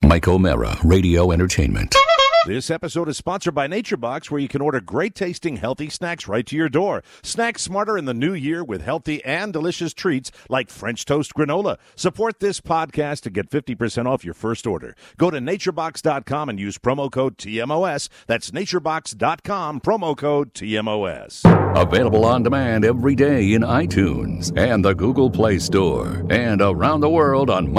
Mike O'Mara, Radio Entertainment. This episode is sponsored by NatureBox, where you can order great-tasting, healthy snacks right to your door. Snack smarter in the new year with healthy and delicious treats like French toast granola. Support this podcast to get 50% off your first order. Go to naturebox.com and use promo code TMOS. That's naturebox.com, promo code TMOS. Available on demand every day in iTunes and the Google Play Store. And around the world on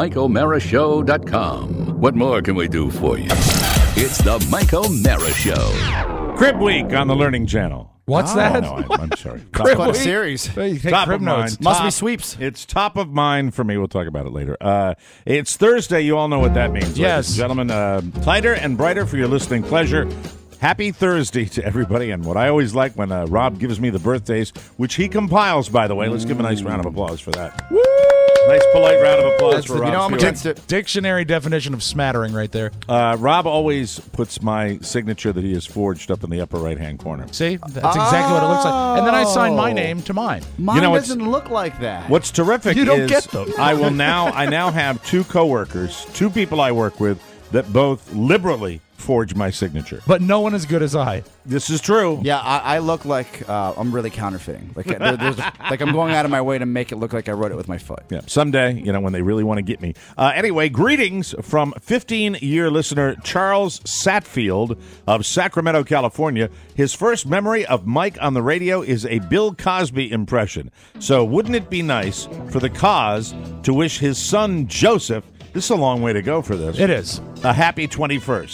MikeO'MaraShow.com. What more can we do for you? It's the Mike O'Mara Show. Crib Week on the Learning Channel. What's that? No, I'm sorry. Crib Quite a Week? series. Hey, Top crib of mind. notes. Must be sweeps. It's top of mind for me. We'll talk about it later. It's Thursday. You all know what that means, Yes. ladies and gentlemen. Tighter and brighter for your listening pleasure. Happy Thursday to everybody. And what I always like when Rob gives me the birthdays, which he compiles, by the way. Let's give him a nice round of applause for that. Woo! Nice, polite round of applause for Rob. You know I'm Stewart. against it. Dictionary definition of smattering right there. Rob always puts my signature that he has forged up in the upper right-hand corner. See? That's exactly what it looks like. And then I sign my name to mine. Mine You know, it's- doesn't look like that. What's terrific You don't is get them. I now have two coworkers, two people I work with that both liberally forge my signature. But no one as good as I. This is true. Yeah, I look like I'm really counterfeiting. Like like I'm going out of my way to make it look like I wrote it with my foot. Yeah, someday, when they really want to get me. Anyway, greetings from 15-year listener Charles Satfield of Sacramento, California. His first memory of Mike on the radio is a Bill Cosby impression. So wouldn't it be nice for the cause to wish his son Joseph, this is a long way to go for this, It is. a happy 21st.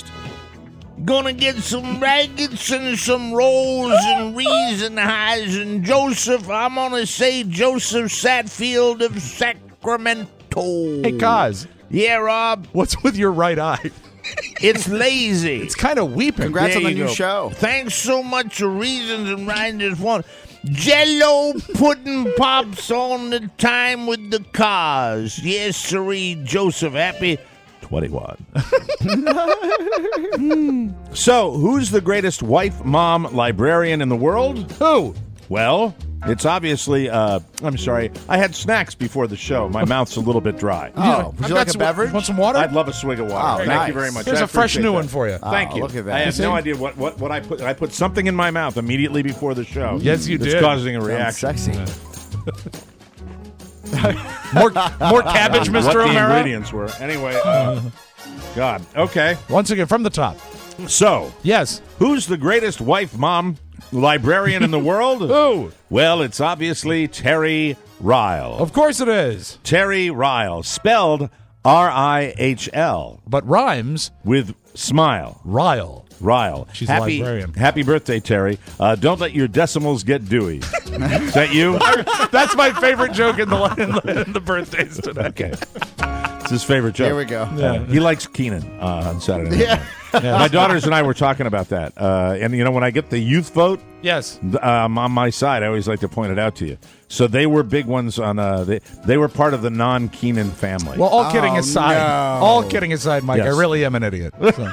Gonna get some raggets and some rolls and rees and highs. And Joseph, I'm gonna say Joseph Satfield of Sacramento. Hey, Kaz, Yeah, Rob. what's with your right eye? It's lazy. It's kind of weeping. Congrats There on the you new go. show. Thanks so much for reasons and riding this one. Jello pudding pops on the time with the cars. Yes, sirree, Joseph. Happy 21. So, who's the greatest wife, mom, librarian in the world? Who? Well, it's obviously, I'm sorry, I had snacks before the show. My mouth's a little bit dry. Oh, would I've you got like a some- beverage? Want some water? I'd love a swig of water. Oh, Thank nice. you very much. Here's I a fresh appreciate new that. one for you. Thank you. Look at that. I have See? no idea what I put. I put something in my mouth immediately before the show. Yes, you It's did. causing a Sounds reaction. sexy. More cabbage, What Mr. the O'Mara? ingredients were. Anyway, God. Okay. Once again, from the top. So, Yes. who's the greatest wife, mom, librarian in the world? Who? Well, it's obviously Terry Ryle. Of course it is. Terry Ryle, spelled R-I-H-L, But rhymes, with smile. Ryle. Ryle. She's a happy, librarian. Happy birthday, Terry. Don't let your decimals get dewy. Is that you? That's my favorite joke in the birthdays today. Okay. It's his favorite joke. Here we go. He likes Keenan on Saturday night. Yeah. My daughters and I were talking about that. And, when I get the youth vote Yes. on my side, I always like to point it out to you. So they were big ones on, they were part of the non-Keenan family. Well, all kidding Oh, aside, no. all kidding aside, Mike, Yes. I really am an idiot. So.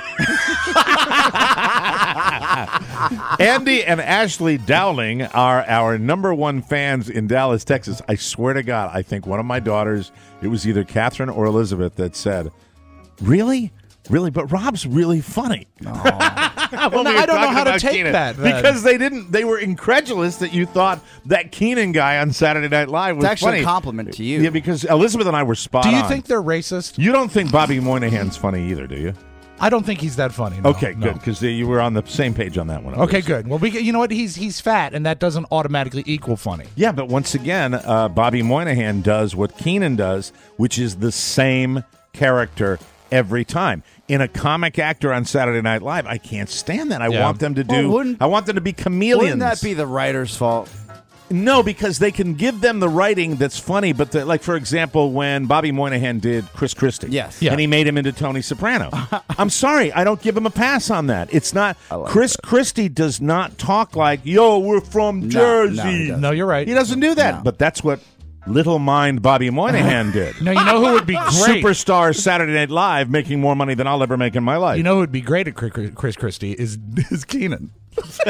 Andy and Ashley Dowling are our number one fans in Dallas, Texas. I swear to God, I think one of my daughters, it was either Catherine or Elizabeth, that said, Really? Really? But Rob's really funny. I don't know how to take that, then. Because they were incredulous that you thought that Keenan guy on Saturday Night Live was It's actually funny. a compliment to you. Yeah, because Elizabeth and I were spot Do on. you think they're racist? You don't think Bobby Moynihan's funny either, do you? I don't think he's that funny. No, Okay, no. good, because you were on the same page on that one. Okay, good. Well, you know what? He's fat, and that doesn't automatically equal funny. Yeah, but once again, Bobby Moynihan does what Keenan does, which is the same character every time. In a comic actor on Saturday Night Live, I can't stand that. I Yeah. want them to Well, do. wouldn't- I want them to be chameleons. Wouldn't that be the writer's fault? No, because they can give them the writing that's funny, but like for example, when Bobby Moynihan did Chris Christie, Yes. Yeah. and he made him into Tony Soprano. I'm sorry, I don't give him a pass on that. It's not Chris Christie does not talk like, "Yo, we're from Jersey." he doesn't. No, you're right. He doesn't do that, No. but that's what little mind Bobby Moynihan did. No, you know who would be great? Superstar Saturday Night Live, making more money than I'll ever make in my life. You know who would be great at Chris Christie is Keenan.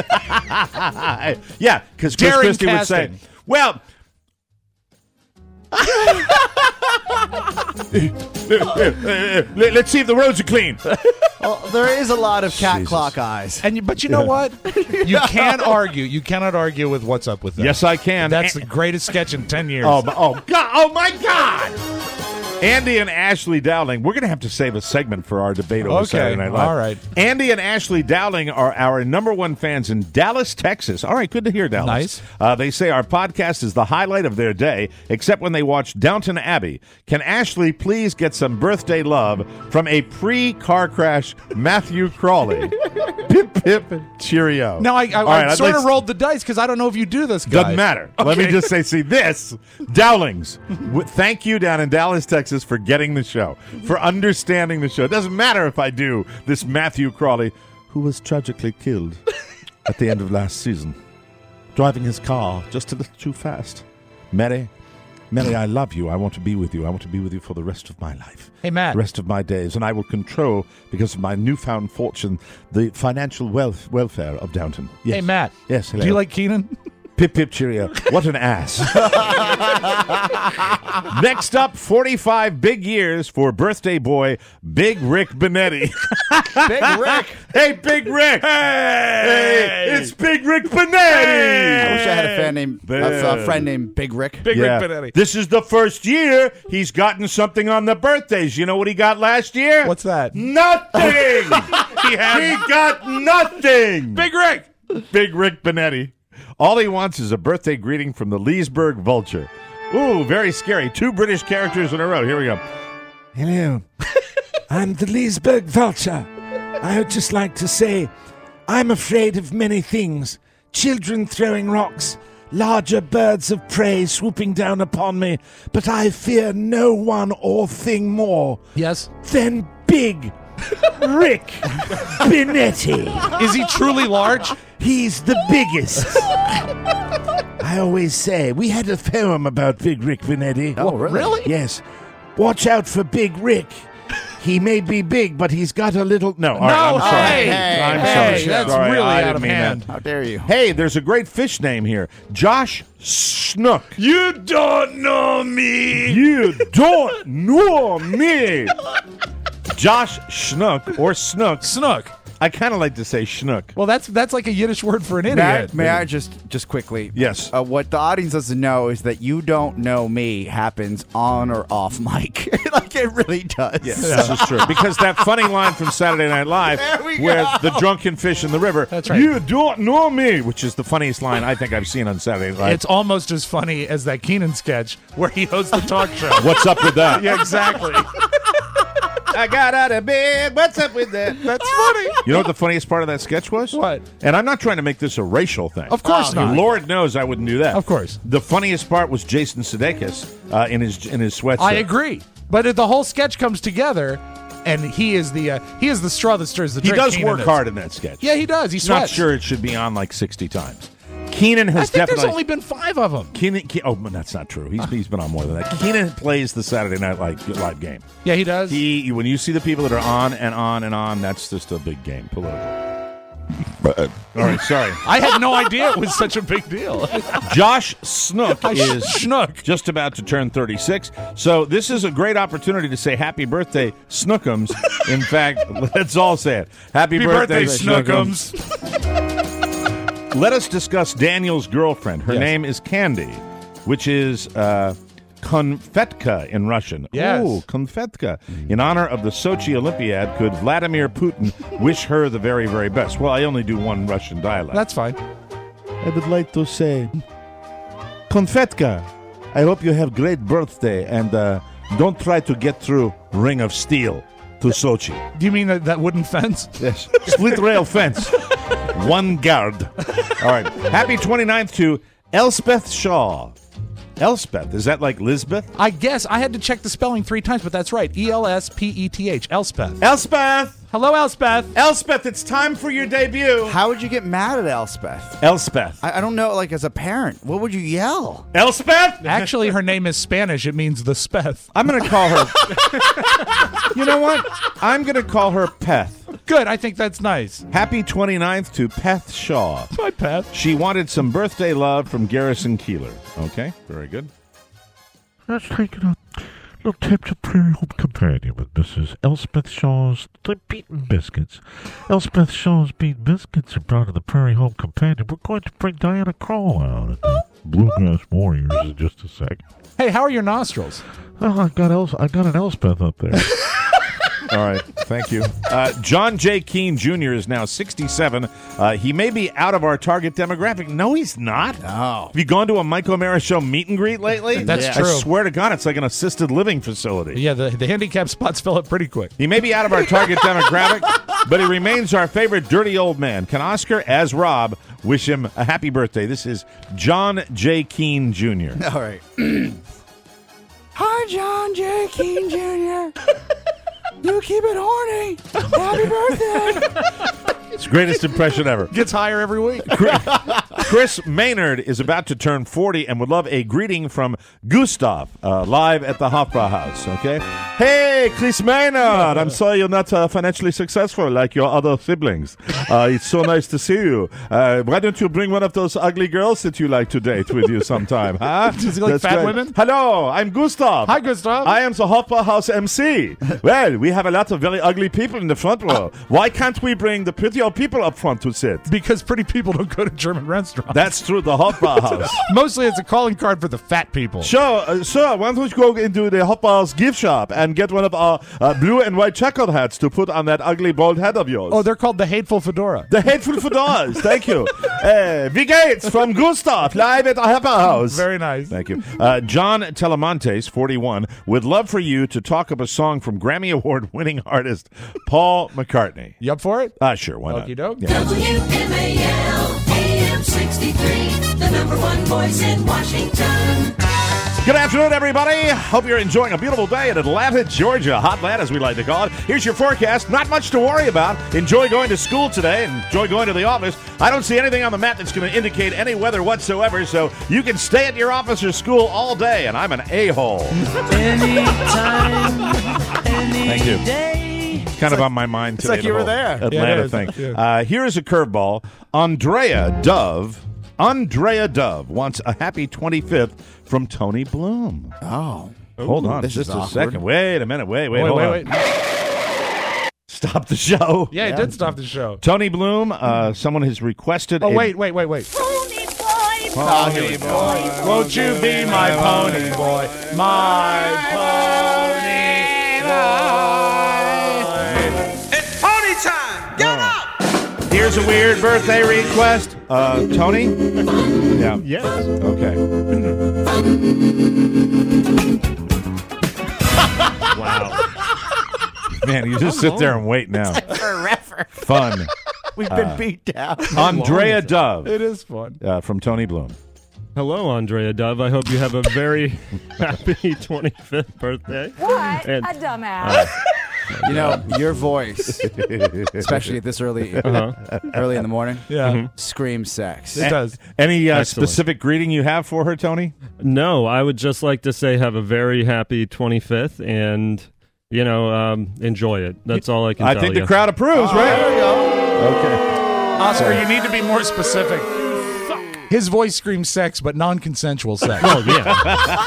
Yeah, because Chris Daring Christie would say, casting. well, Let's see if the roads are clean. Well, there is a lot of cat Jesus. clock eyes. But you know what? You can't argue. You cannot argue with what's up with that. Yes, I can. That's the greatest sketch in 10 years. Oh God! Oh my God! Andy and Ashley Dowling. We're going to have to save a segment for our debate over Saturday Night Live. All right. Andy and Ashley Dowling are our number one fans in Dallas, Texas. All right, good to hear, Dallas. Nice. They say our podcast is the highlight of their day, except when they watch Downton Abbey. Can Ashley please get some birthday love from a pre-car crash Matthew Crawley? Pip, pip, cheerio. Now, I All right, I'd sort like of rolled the dice because I don't know if you do this, guys. Doesn't matter. Let me just say, this, Dowlings, thank you down in Dallas, Texas, for getting the show, for understanding the show. It doesn't matter if I do this Matthew Crawley, who was tragically killed at the end of last season, driving his car just a little too fast. Mary, I love you. I want to be with you. I want to be with you for the rest of my life. Hey, Matt. The rest of my days. And I will control, because of my newfound fortune, the financial welfare of Downton. Yes. Hey, Matt. Yes, hello. Do you like Keenan? Pip, pip, cheerio. What an ass. Next up, 45 big years for birthday boy Big Rick Benetti. Big Rick. Hey, Big Rick. Hey, it's Big Rick Benetti. I wish I had a friend named Big Rick. Big Yeah. Rick Benetti. This is the first year he's gotten something on the birthdays. You know what he got last year? What's that? Nothing. He got nothing. Big Rick. Big Rick Benetti. All he wants is a birthday greeting from the Leesburg Vulture. Ooh, very scary. 2 British characters in a row. Here we go. Hello. I'm the Leesburg Vulture. I would just like to say I'm afraid of many things. Children throwing rocks, larger birds of prey swooping down upon me, but I fear no one or thing more Yes. than Big Rick Benetti. Is he truly large? He's the biggest. I always say, we had a poem about Big Rick Benetti. Oh, really? Yes. Watch out for Big Rick. He may be big, but he's got a little... No, all right, I'm sorry. hey, I'm hey, sorry. that's Sorry, really I out didn't of mean hand. that. How dare you? Hey, there's a great fish name here. Josh Snook. You don't know me. You don't know me. Josh Schnook or Snook. Snook. I kind of like to say Schnook. Well, that's like a Yiddish word for an idiot. May I just quickly? Yes. What the audience doesn't know is that you don't know me happens on or off mic. Like it really does. Yes, this is true. Because that funny line from Saturday Night Live where the drunken fish in the river, That's right. You don't know me, which is the funniest line I think I've seen on Saturday Night Live. It's almost as funny as that Keenan sketch where he hosts the talk show. What's up with that? Yeah, exactly. I got out of bed. What's up with that? That's funny. You know what the funniest part of that sketch was? What? And I'm not trying to make this a racial thing. Of course not. Lord knows I wouldn't do that. Of course. The funniest part was Jason Sudeikis in his sweatshirt. I agree. But the whole sketch comes together, and he is the straw that stirs the He drink. does Keenan work is. hard in that sketch. Yeah, he does. He Not sweats. sure it should be on like 60 times. Keenan I has think definitely. there's only been 5 of them. Oh, but that's not true. He's been on more than that. Keenan plays the Saturday Night Live game. Yeah, he does. When you see the people that are on and on and on, that's just a big game, political. All right, sorry. I had no idea it was such a big deal. Josh Snook is Schnook. just about to turn 36. So this is a great opportunity to say happy birthday, Snookums. In fact, let's all say it. Happy birthday, Snookums. Let us discuss Daniel's girlfriend. Her Yes. name is Candy, which is Konfetka in Russian. Yes. Oh, Konfetka. In honor of the Sochi Olympiad, could Vladimir Putin wish her the very, very best? Well, I only do one Russian dialect. That's fine. I would like to say, Konfetka, I hope you have great birthday and don't try to get through Ring of Steel to Sochi. Do you mean that wooden fence? Yes. Split rail fence. One guard. All right. Happy 29th to Elspeth Shaw. Elspeth. Is that like Lisbeth? I guess I had to check the spelling 3 times, but that's right. Elspeth. Elspeth. Elspeth! Hello, Elspeth. Elspeth, it's time for your debut. How would you get mad at Elspeth? Elspeth. I don't know. Like as a parent, what would you yell? Elspeth? Actually, her name is Spanish. It means the Speth. I'm going to call her. You know what? I'm going to call her Peth. Good. I think that's nice. Happy 29th to Peth Shaw. Hi, Peth. She wanted some birthday love from Garrison Keillor. Okay, very good. Let's take a little trip to Prairie Home Companion with Mrs. Elspeth Shaw's The Beaten Biscuits. Elspeth Shaw's Beaten Biscuits are brought to the Prairie Home Companion. We're going to bring Diana Krall out at the Bluegrass Warriors in just a second. Hey, how are your nostrils? Oh, I got an Elspeth up there. All right, thank you. John J. Keane Jr. is now 67. He may be out of our target demographic. No, he's not. No. Have you gone to a Mike O'Mara Show meet and greet lately? That's I true. swear to God, it's like an assisted living facility. Yeah, the handicap spots fill up pretty quick. He may be out of our target demographic, but he remains our favorite dirty old man. Can Oscar, as Rob, wish him a happy birthday? This is John J. Keane Jr. All right. Hi, John J. Keane Jr. You keep it horny. Happy birthday. It's the greatest impression ever. Gets higher every week. Chris Maynard is about to turn 40 and would love a greeting from Gustav live at the Hofbrauhaus. Okay? Hey, Chris Maynard! I'm sorry you're not financially successful like your other siblings. It's so nice to see you. Why don't you bring one of those ugly girls that you like to date with you sometime, huh? Does he like That's fat great. women? Hello, I'm Gustav. Hi, Gustav. I am the Hofbrauhaus MC. Well, we have a lot of very ugly people in the front row. Why can't we bring the prettier people up front to sit? Because pretty people don't go to German restaurants. That's true, the Hofbrauhaus. Mostly it's a calling card for the fat people. Sure, sir, why don't you go into the Hofbrauhaus gift shop and get one of our blue and white checkered hats to put on that ugly bald head of yours? Oh, they're called the Hateful Fedora. The Hateful Fedoras, thank you. Wie geht's from Gustav, live at the Hofbrauhaus. Very nice. Thank you. John Telemontes, 41, would love for you to talk up a song from Grammy Award-winning artist Paul McCartney. You up for it? Sure, why not? Okie doke. WMAL AM 63, the number one voice in Washington. Good afternoon, everybody. Hope you're enjoying a beautiful day in Atlanta, Georgia. Hotland, as we like to call it. Here's your forecast. Not much to worry about. Enjoy going to school today. Enjoy going to the office. I don't see anything on the map that's going to indicate any weather whatsoever, so you can stay at your office or school all day, and I'm an a-hole. Anytime, Thank you. day. Kind of on my mind today. like you were the whole there. Atlanta Yeah, it is. thing. Yeah. Here is a curveball. Andrea Dove wants a happy 25th from Tony Bloom. Oh. Hold on This just is a awkward. second. Wait a minute. Wait, hold on. Stop the show. Yeah, it did stop the show. Tony Bloom, someone has requested Oh, a- wait. Pony boy, Pony boy. Won't you be my pony boy? My pony boy. It's pony time. Get up. Here's a weird birthday request. Tony? Yeah. Yes. Okay. Wow. Man, you just sit there and wait now. Forever. Fun. We've been beat down. Andrea Dove It is fun. from Tony Bloom. Hello, Andrea Dove. I hope you have a very happy 25th birthday. What? And- A dumbass. You know, your voice, especially at this early in the morning, Yeah, screams sex. it does. Any Excellent. specific greeting you have for her, Tony? No, I would just like to say have a very happy 25th and, enjoy it. That's all I can tell you. I think the crowd approves, right? There we go. Okay. Oscar, you need to be more specific. His voice screams sex, but non-consensual sex. Oh, yeah.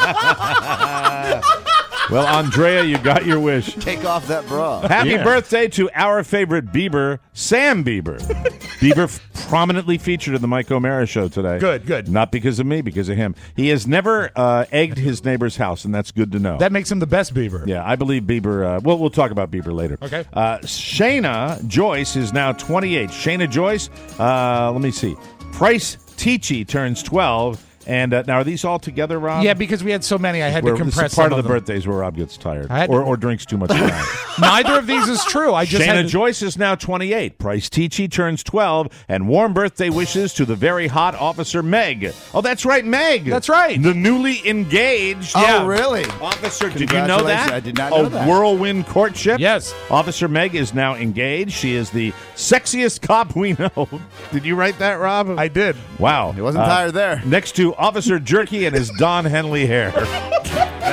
Well, Andrea, you got your wish. Take off that bra. Happy Yeah. birthday to our favorite Bieber, Sam Bieber. Bieber prominently featured in the Mike O'Mara Show today. Good. Not because of me, because of him. He has never egged his neighbor's house, and that's good to know. That makes him the best Beaver. Yeah, I believe Bieber. We'll talk about Bieber later. Okay. Shayna Joyce is now 28. Shayna Joyce, let me see. Price Teachy turns 12. And now, are these all together, Rob? Yeah, because we had so many, I had to This compress is part some of the them. birthdays where Rob gets tired I had or drinks too much wine. Neither of these is true. I just Shayna had to, Joyce is now 28. Price Teachy turns 12. And warm birthday wishes to the very hot Officer Meg. Oh, that's right, Meg. That's right. The newly engaged. Oh, really? Officer, did you know that? Congratulations. I did not know A that. whirlwind courtship. Yes. Officer Meg is now engaged. She is the sexiest cop we know. Did you write that, Rob? I did. Wow. He wasn't tired there. Next to Officer Jerky and his Don Henley hair.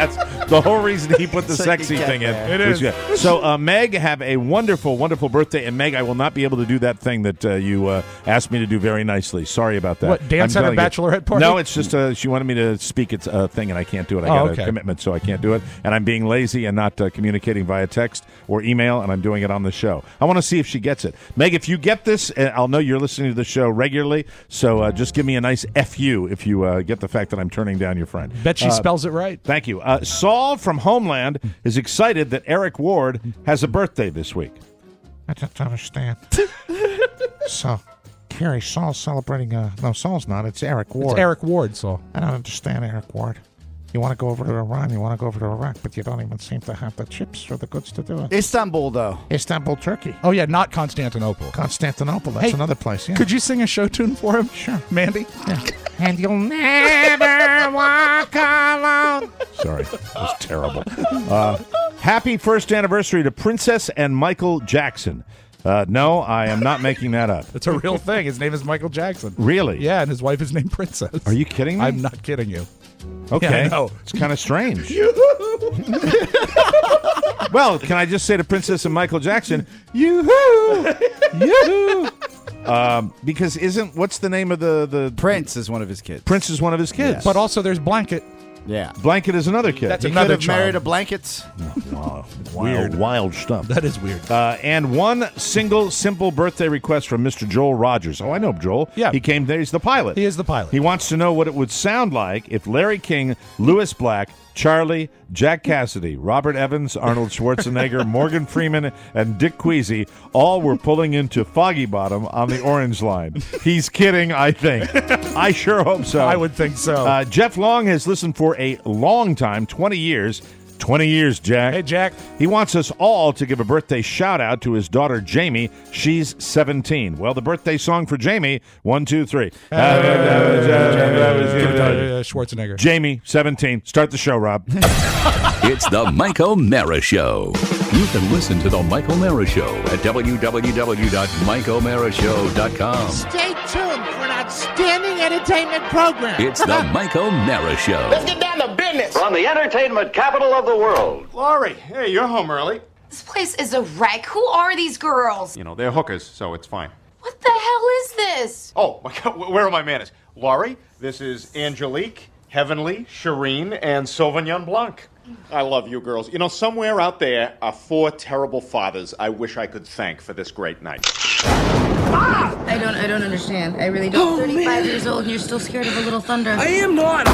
The whole reason he put the So sexy you get thing in. there. It was is. good. So, Meg, have a wonderful, wonderful birthday. And, Meg, I will not be able to do that thing that you asked me to do very nicely. Sorry about that. What, dance I'm at a telling you. bachelorette party? No, it's just she wanted me to speak its thing, and I can't do it. I got okay. a commitment, so I can't do it. And I'm being lazy and not communicating via text or email, and I'm doing it on the show. I want to see if she gets it. Meg, if you get this, I'll know you're listening to the show regularly, so just give me a nice F-U if you get the fact that I'm turning down your friend. Bet she spells it right. Thank you. Saul from Homeland is excited that Eric Ward has a birthday this week. I don't understand. So, Carrie, Saul's celebrating. No, Saul's not. It's Eric Ward. It's Eric Ward, so. I don't understand Eric Ward. You want to go over to Iran, you want to go over to Iraq, but you don't even seem to have the chips or the goods to do it. Istanbul, though. Istanbul, Turkey. Oh, yeah, not Constantinople. Constantinople, that's Hey, another place, yeah. Could you sing a show tune for him? Sure. Mandy? Yeah. And you'll never walk alone. Sorry, that was terrible. Happy first anniversary to Princess and Michael Jackson. No, I am not making that up. It's a real thing. His name is Michael Jackson. Really? Yeah, and his wife is named Princess. Are you kidding me? I'm not kidding you. Okay. Yeah, I know. It's kind of strange. Well, can I just say to Princess and Michael Jackson, yoo-hoo! Yoo-hoo! Because what's the name of the Prince is one of his kids. Prince is one of his kids. But also there's Blanket. Yeah. Blanket is another kid. That's He another could have child. married a blankets. wild stuff. That is weird. And one single, simple birthday request from Mr. Joel Rogers. Oh, I know Joel. Yeah. He came there. He's the pilot. He is the pilot. He wants to know what it would sound like if Larry King, Louis Black, Charlie, Jack Cassidy, Robert Evans, Arnold Schwarzenegger, Morgan Freeman, and Dick Queasy all were pulling into Foggy Bottom on the Orange Line. He's kidding, I think. I sure hope so. I would think so. Jeff Long has listened for a long time, 20 years. 20 years, Jack. Hey, Jack. He wants us all to give a birthday shout-out to his daughter, Jamie. She's 17. Well, the birthday song for Jamie, 1, 2, 3. Schwarzenegger. Jamie, 17. Start the show, Rob. It's the Mike O'Mara Show. You can listen to the Mike O'Mara Show at www.mikeomarashow.com. Stay tuned for an outstanding entertainment program. It's the Mike O'Mara Show. Get down to business. From the entertainment capital of the world. Laurie, hey, you're home early. This place is a wreck. Who are these girls? You know, they're hookers, so it's fine. What the hell is this? Oh, my God, where are my manners? Laurie, this is Angelique, Heavenly, Shireen, and Sauvignon Blanc. I love you girls. You know, somewhere out there are 4 terrible fathers I wish I could thank for this great night. I don't understand. I really don't. 35 years old and you're still scared of a little thunder. I am not.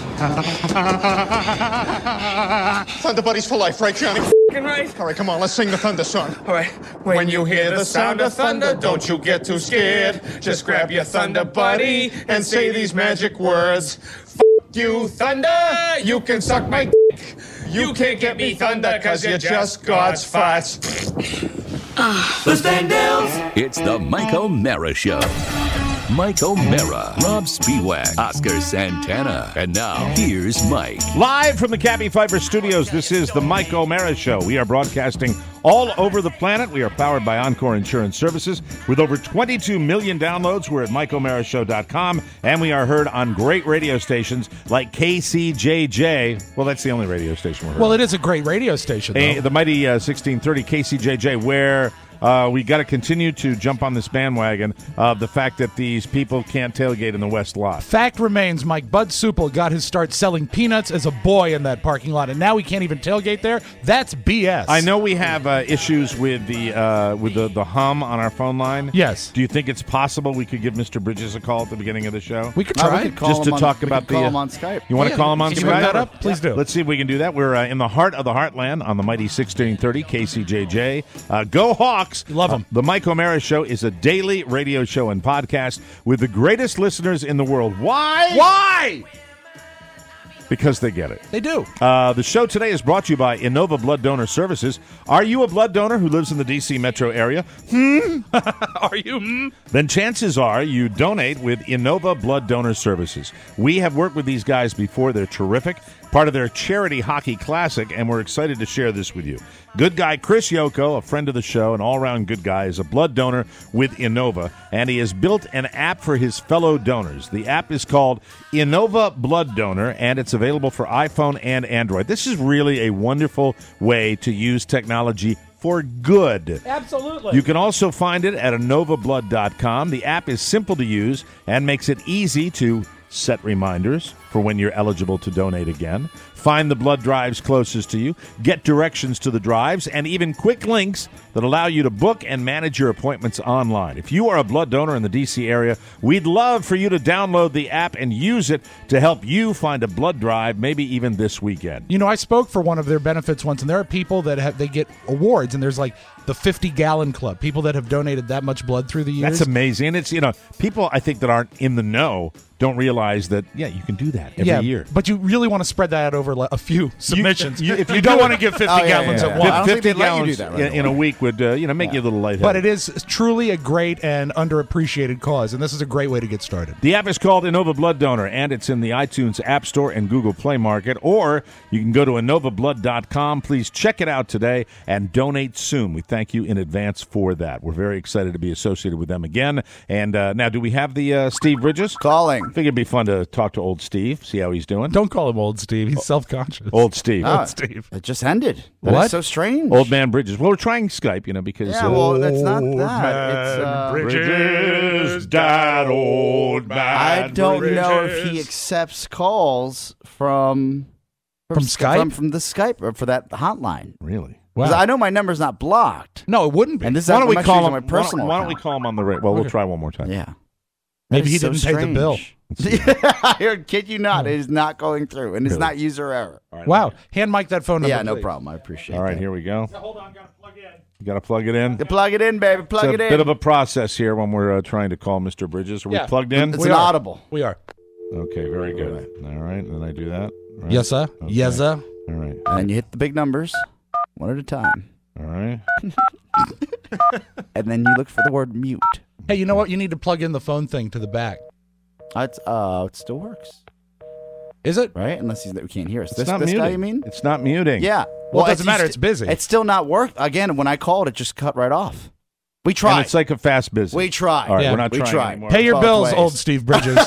Thunder Buddies for life, right, Johnny? Right. All right, come on, let's sing the thunder song. All right. When you hear the sound of thunder, don't you get too scared. Just grab your thunder buddy and say these magic words. F you, thunder, you can suck my dick. You can't get me thunder, cause you're just God's farts. The Standells. It's the Mike O'Mara Show. Mike O'Mara, Rob Spiewak, Oscar Santana. And now, here's Mike. Live from the Cabby Pfeiffer Studios, this is the Mike O'Mara Show. We are broadcasting all over the planet. We are powered by Encore Insurance Services. With over 22 million downloads, we're at MikeO'MaraShow.com, and we are heard on great radio stations like KCJJ. Well, that's the only radio station we're heard. Well, it is a great radio station, though. The mighty 1630 KCJJ, where we got to continue to jump on this bandwagon of the fact that these people can't tailgate in the West lot. Fact remains, Mike, Bud Supple got his start selling peanuts as a boy in that parking lot, and now he can't even tailgate there? That's BS. I know we have issues with the hum on our phone line. Yes. Do you think it's possible we could give Mr. Bridges a call at the beginning of the show? We could try. We could call just to him on- talk we about could call the. him on Skype. You want to call him on Can Skype? you bring that up? Please do. Let's see if we can do that. We're in the heart of the heartland on the mighty 1630 KCJJ. Go Hawks! Love 'em. The Mike O'Mara Show is a daily radio show and podcast with the greatest listeners in the world. Why? Why? Because they get it. They do. The show today is brought to you by Innova Blood Donor Services. Are you a blood donor who lives in the D.C. metro area? Are you? Then chances are you donate with Innova Blood Donor Services. We have worked with these guys before. They're terrific. part of their charity hockey classic, and we're excited to share this with you. Good guy Chris Yoko, a friend of the show, an all-around good guy, is a blood donor with Innova, and he has built an app for his fellow donors. The app is called Innova Blood Donor, and it's available for iPhone and Android. This is really a wonderful way to use technology for good. Absolutely. You can also find it at innovablood.com. The app is simple to use and makes it easy to set reminders for when you're eligible to donate again, find the blood drives closest to you, get directions to the drives, and even quick links that allow you to book and manage your appointments online. If you are a blood donor in the D.C. area, we'd love for you to download the app and use it to help you find a blood drive, maybe even this weekend. You know, I spoke for one of their benefits once, and there are people that they get awards, and there's like the 50-gallon club, people that have donated that much blood through the years. That's amazing. And it's, people I think that aren't in the know don't realize that, you can do that every year. But you really want to spread that out over a few submissions. If you don't want to give 50 gallons at once. 50 gallons in a week would make you a little lightheaded. But it is truly a great and underappreciated cause, and this is a great way to get started. The app is called Innova Blood Donor, and it's in the iTunes App Store and Google Play Market, or you can go to innovablood.com. Please check it out today and donate soon. We thank you in advance for that. We're very excited to be associated with them again. And now, do we have the Steve Bridges? Calling. I think it'd be fun to talk to old Steve, see how he's doing. Don't call him old Steve. He's self-conscious. Old Steve. Old Steve. It just ended. What? That's so strange. Old man Bridges. Well, we're trying Skype, because... Yeah, well, that's not Old that. man Bridges, that old man I don't know if he Bridges. accepts calls from Skype? From the Skype or for that hotline. Really? 'Cause I know my number's not blocked. No, it wouldn't be. And this Why don't we call him? my personal Why don't we call him on the radio? Well, we'll try one more time. Yeah. Maybe That he is so didn't pay the bill. I kid you not. It is not going through, and it's Really? not user error. Wow. Hand mic that phone number, Yeah, no please. problem. I appreciate it. All right, here we go. Hold on, gotta plug in. You got to plug it in. You plug it in, baby. Plug it's it a in. bit of a process here when we're trying to call Mr. Bridges. Are we plugged in? It's an audible. We are. Okay, very good. All right, and then I do that. Right. Yes, sir. Okay. Yes, sir. All right. And then you hit the big numbers one at a time. All right. And then you look for the word mute. Hey, you know what? You need to plug in the phone thing to the back. It still works. Is it? Right? Unless we can't hear us. It's This not muting. guy, you mean? It's not muting. Yeah. Well, it doesn't matter. It's busy. It's still not worked. Again, when I called, it just cut right off. We tried. And it's like a fast business. We tried. All right, Yeah. we're not We trying tried. anymore. Pay your Both bills, ways. old Steve Bridges.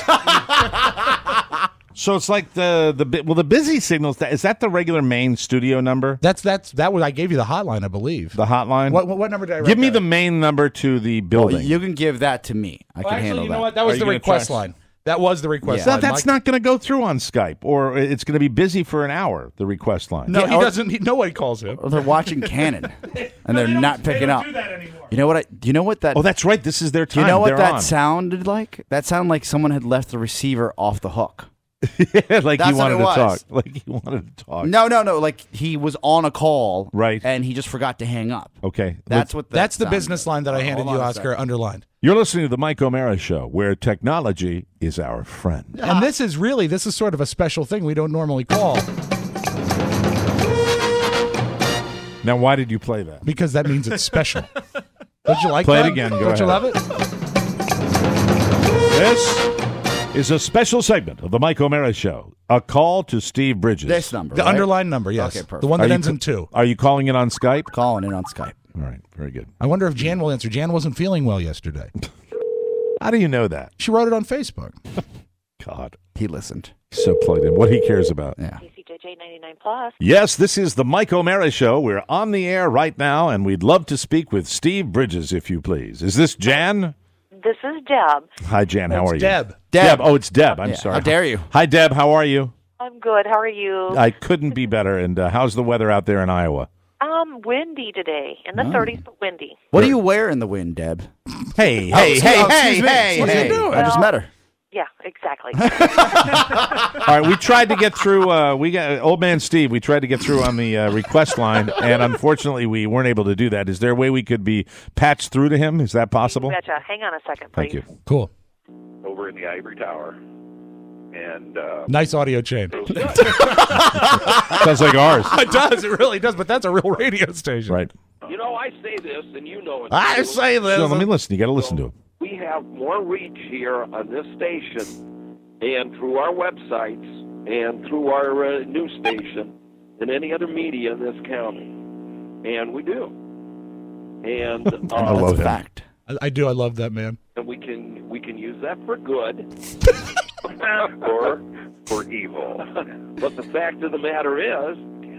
So it's like the busy signals. Is that the regular main studio number? That was I gave you the hotline, I believe. The hotline. What number did I write Give me down? the main number to the building. Well, you can give that to me. I can Actually, handle you know that. what? That was Are the you gonna request try- line. That was the request So line. that's not going to go through on Skype, or it's going to be busy for an hour. The request line. No, Yeah, he or- doesn't. Nobody calls him. Or they're watching Canon, and they're not picking up. Do that anymore. You know what? You know what that? Oh, that's right. This is their Do time. you know what They're that on. sounded like? That sounded like someone had left the receiver off the hook. Like That's he what wanted it to was. talk. Like he wanted to talk. No. Like he was on a call, Right. And he just forgot to hang up. Okay. That's what. That's the sounded business like. line that I handed Hold you, on a Oscar, second. underlined. You're listening to the Mike O'Mara Show, where technology is our friend. And this is sort of a special thing we don't normally call, Now, why did you play that? because that means it's special. Don't you like Play it that? again. Go Don't you ahead. love it? This is a special segment of the Mike O'Mara Show. A call to Steve Bridges. This number. The right? underlined number, yes. Okay, perfect. The one Are that you ends in 2. Are you calling it on Skype? Calling in on Skype. All right. Very good. I wonder if Jan will answer. Jan wasn't feeling well yesterday. How do you know that? She wrote it on Facebook. God. He listened. So plugged in. What he cares about. Yeah. KCJJ 99 Plus. Yes, this is the Mike O'Mara Show. We're on the air right now, and we'd love to speak with Steve Bridges, if you please. Is this Jan? This is Deb. Hi, Jan. How are you? Deb. Deb. Oh, it's Deb. I'm Yeah. sorry. How dare you? Hi, Deb. How are you? I'm good. How are you? I couldn't be better. And how's the weather out there in Iowa? Windy today. In the 30s, but windy. What do you wear in the wind, Deb? Hey, Excuse me. hey. I just met her. Yeah, exactly. All right, we tried to get through. We got old man Steve. We tried to get through on the request line, and unfortunately, we weren't able to do that. Is there a way we could be patched through to him? Is that possible? Betcha. Hang on a second, please. Thank you. Cool. Over in the Ivory Tower. And Nice audio chain. Sounds like ours. It does. It really does. But that's a real radio station. Right. you know, I say this, and you know it. I say this. So let me listen. You got to listen to it. We have more reach here on this station and through our websites and through our news station than any other media in this county, and we do. And I love that. Fact. I do. I love that, man. And we can use that for good or for evil. But the fact of the matter is,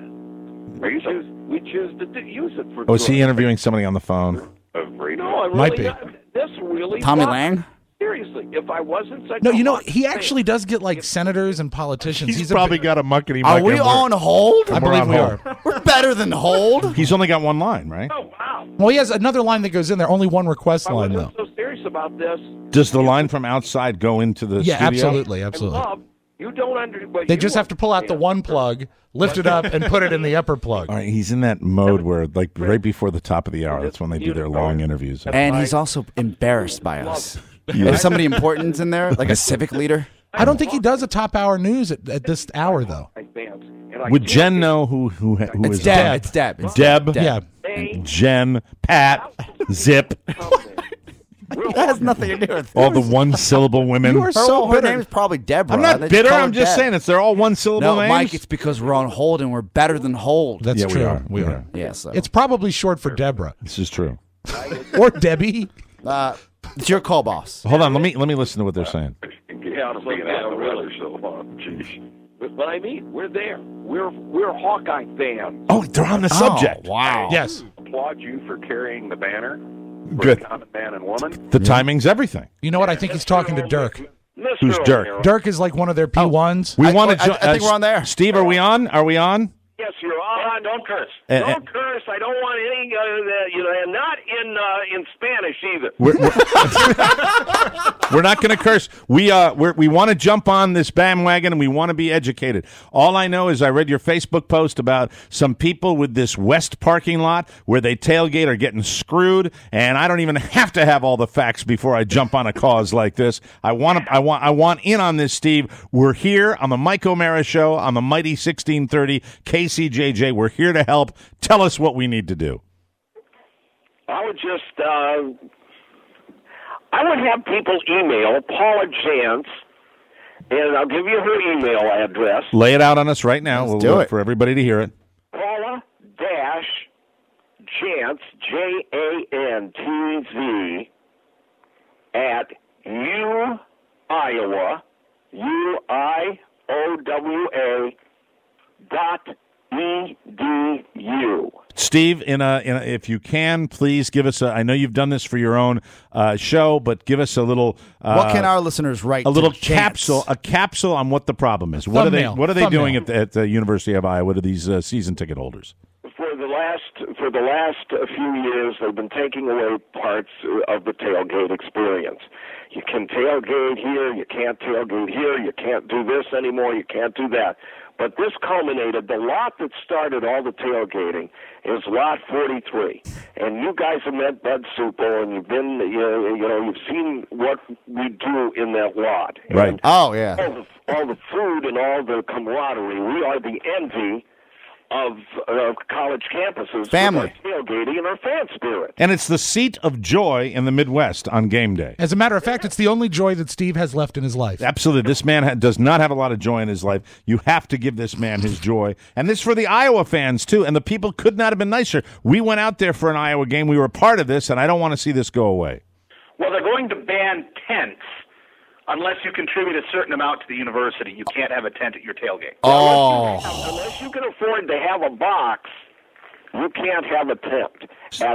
we choose to use it for good. Oh, is he interviewing somebody on the phone? No, I really Might be. This really Tommy bothers- Lang? Seriously, if I wasn't such No, a you know, hot he fan- actually does get like senators and politicians. He's a probably big- got a muckety Are muck. we on hold? I believe we are. We're better than hold. He's only got one line, right? Oh, wow. Well, he has another line that goes in there. Only one request I line, wasn't though. so serious about this. Does the line from outside go into the Yeah, studio? absolutely, absolutely. I love, you don't understand. They just have to pull out the one plug, lift it up, and put it in the upper plug. All right, he's in that mode where, like, right before the top of the hour, that's when they do their long interviews. And he's also embarrassed by us. If somebody important's in there, like a civic leader. I don't think he does a top hour news at this hour, though. Would Jen know who It's is Deb. on? It's Deb. It's Deb? Yeah. Jen, Pat, Zip, That has nothing to do with all the one-syllable women. You are so her bitter. name is probably Deborah. I'm not They just bitter. call her I'm just Deb. saying they're all one-syllable No, names. Mike, it's because we're on hold and we're better than hold. That's Yeah, true. we are. Yeah, so. It's probably short for Deborah This is true. or Debbie. It's your call, boss. Hold on, let me listen to what they're saying. Yeah, really so long. Jeez. But I mean, we're there. We're Hawkeye fans. Oh, they're on the subject. Wow. Yes. Applaud you for carrying the banner. For Good. the common man and woman. The timing's everything. You know what? I think he's talking to Dirk. Who's Dirk? Dirk is like one of their P1s. We want to. I think we're on there. Steve, are we on? Are we on? Yes, you're on. Don't curse. Don't curse. I don't want any, and not in Spanish either. We're not going to curse. We want to jump on this bandwagon and we want to be educated. All I know is I read your Facebook post about some people with this West parking lot where they tailgate are getting screwed, and I don't even have to have all the facts before I jump on a cause like this. I want in on this, Steve. We're here on the Mike O'Mara Show on the Mighty 1630 KCJJ. We're here to help. Tell us what we need to do. I would just, I would have people email Paula Jantz, and I'll give you her email address. Lay it out on us right now. We'll do look it. for everybody to hear it. Paula Jantz, JANTZ, at Iowa, UIOWA .edu. Steve, if you can, please give us I know you've done this for your own show, but give us a little. What can our listeners write? A little to Chance? capsule on what the problem is. What Thumbnail. are they doing Thumbnail. at the University of Iowa to these season ticket holders? For the last few years, they've been taking away parts of the tailgate experience. You can tailgate here, you can't tailgate here, you can't do this anymore, you can't do that. But this culminated, the lot that started all the tailgating is lot 43. And you guys have met Bud Supel, and you've been, you've seen what we do in that lot. Right. And Oh, yeah. all the food and all the camaraderie, we are the envy of college campuses. Family. With our tailgating and our fan spirit. And it's the seat of joy in the Midwest on game day. As a matter of fact, it's the only joy that Steve has left in his life. Absolutely. This man does not have a lot of joy in his life. You have to give this man his joy. And this for the Iowa fans, too. And the people could not have been nicer. We went out there for an Iowa game. We were part of this, and I don't want to see this go away. Well, they're going to ban tents unless you contribute a certain amount to the university. You can't have a tent at your tailgate. Unless you can afford to have a box, you can't have a tent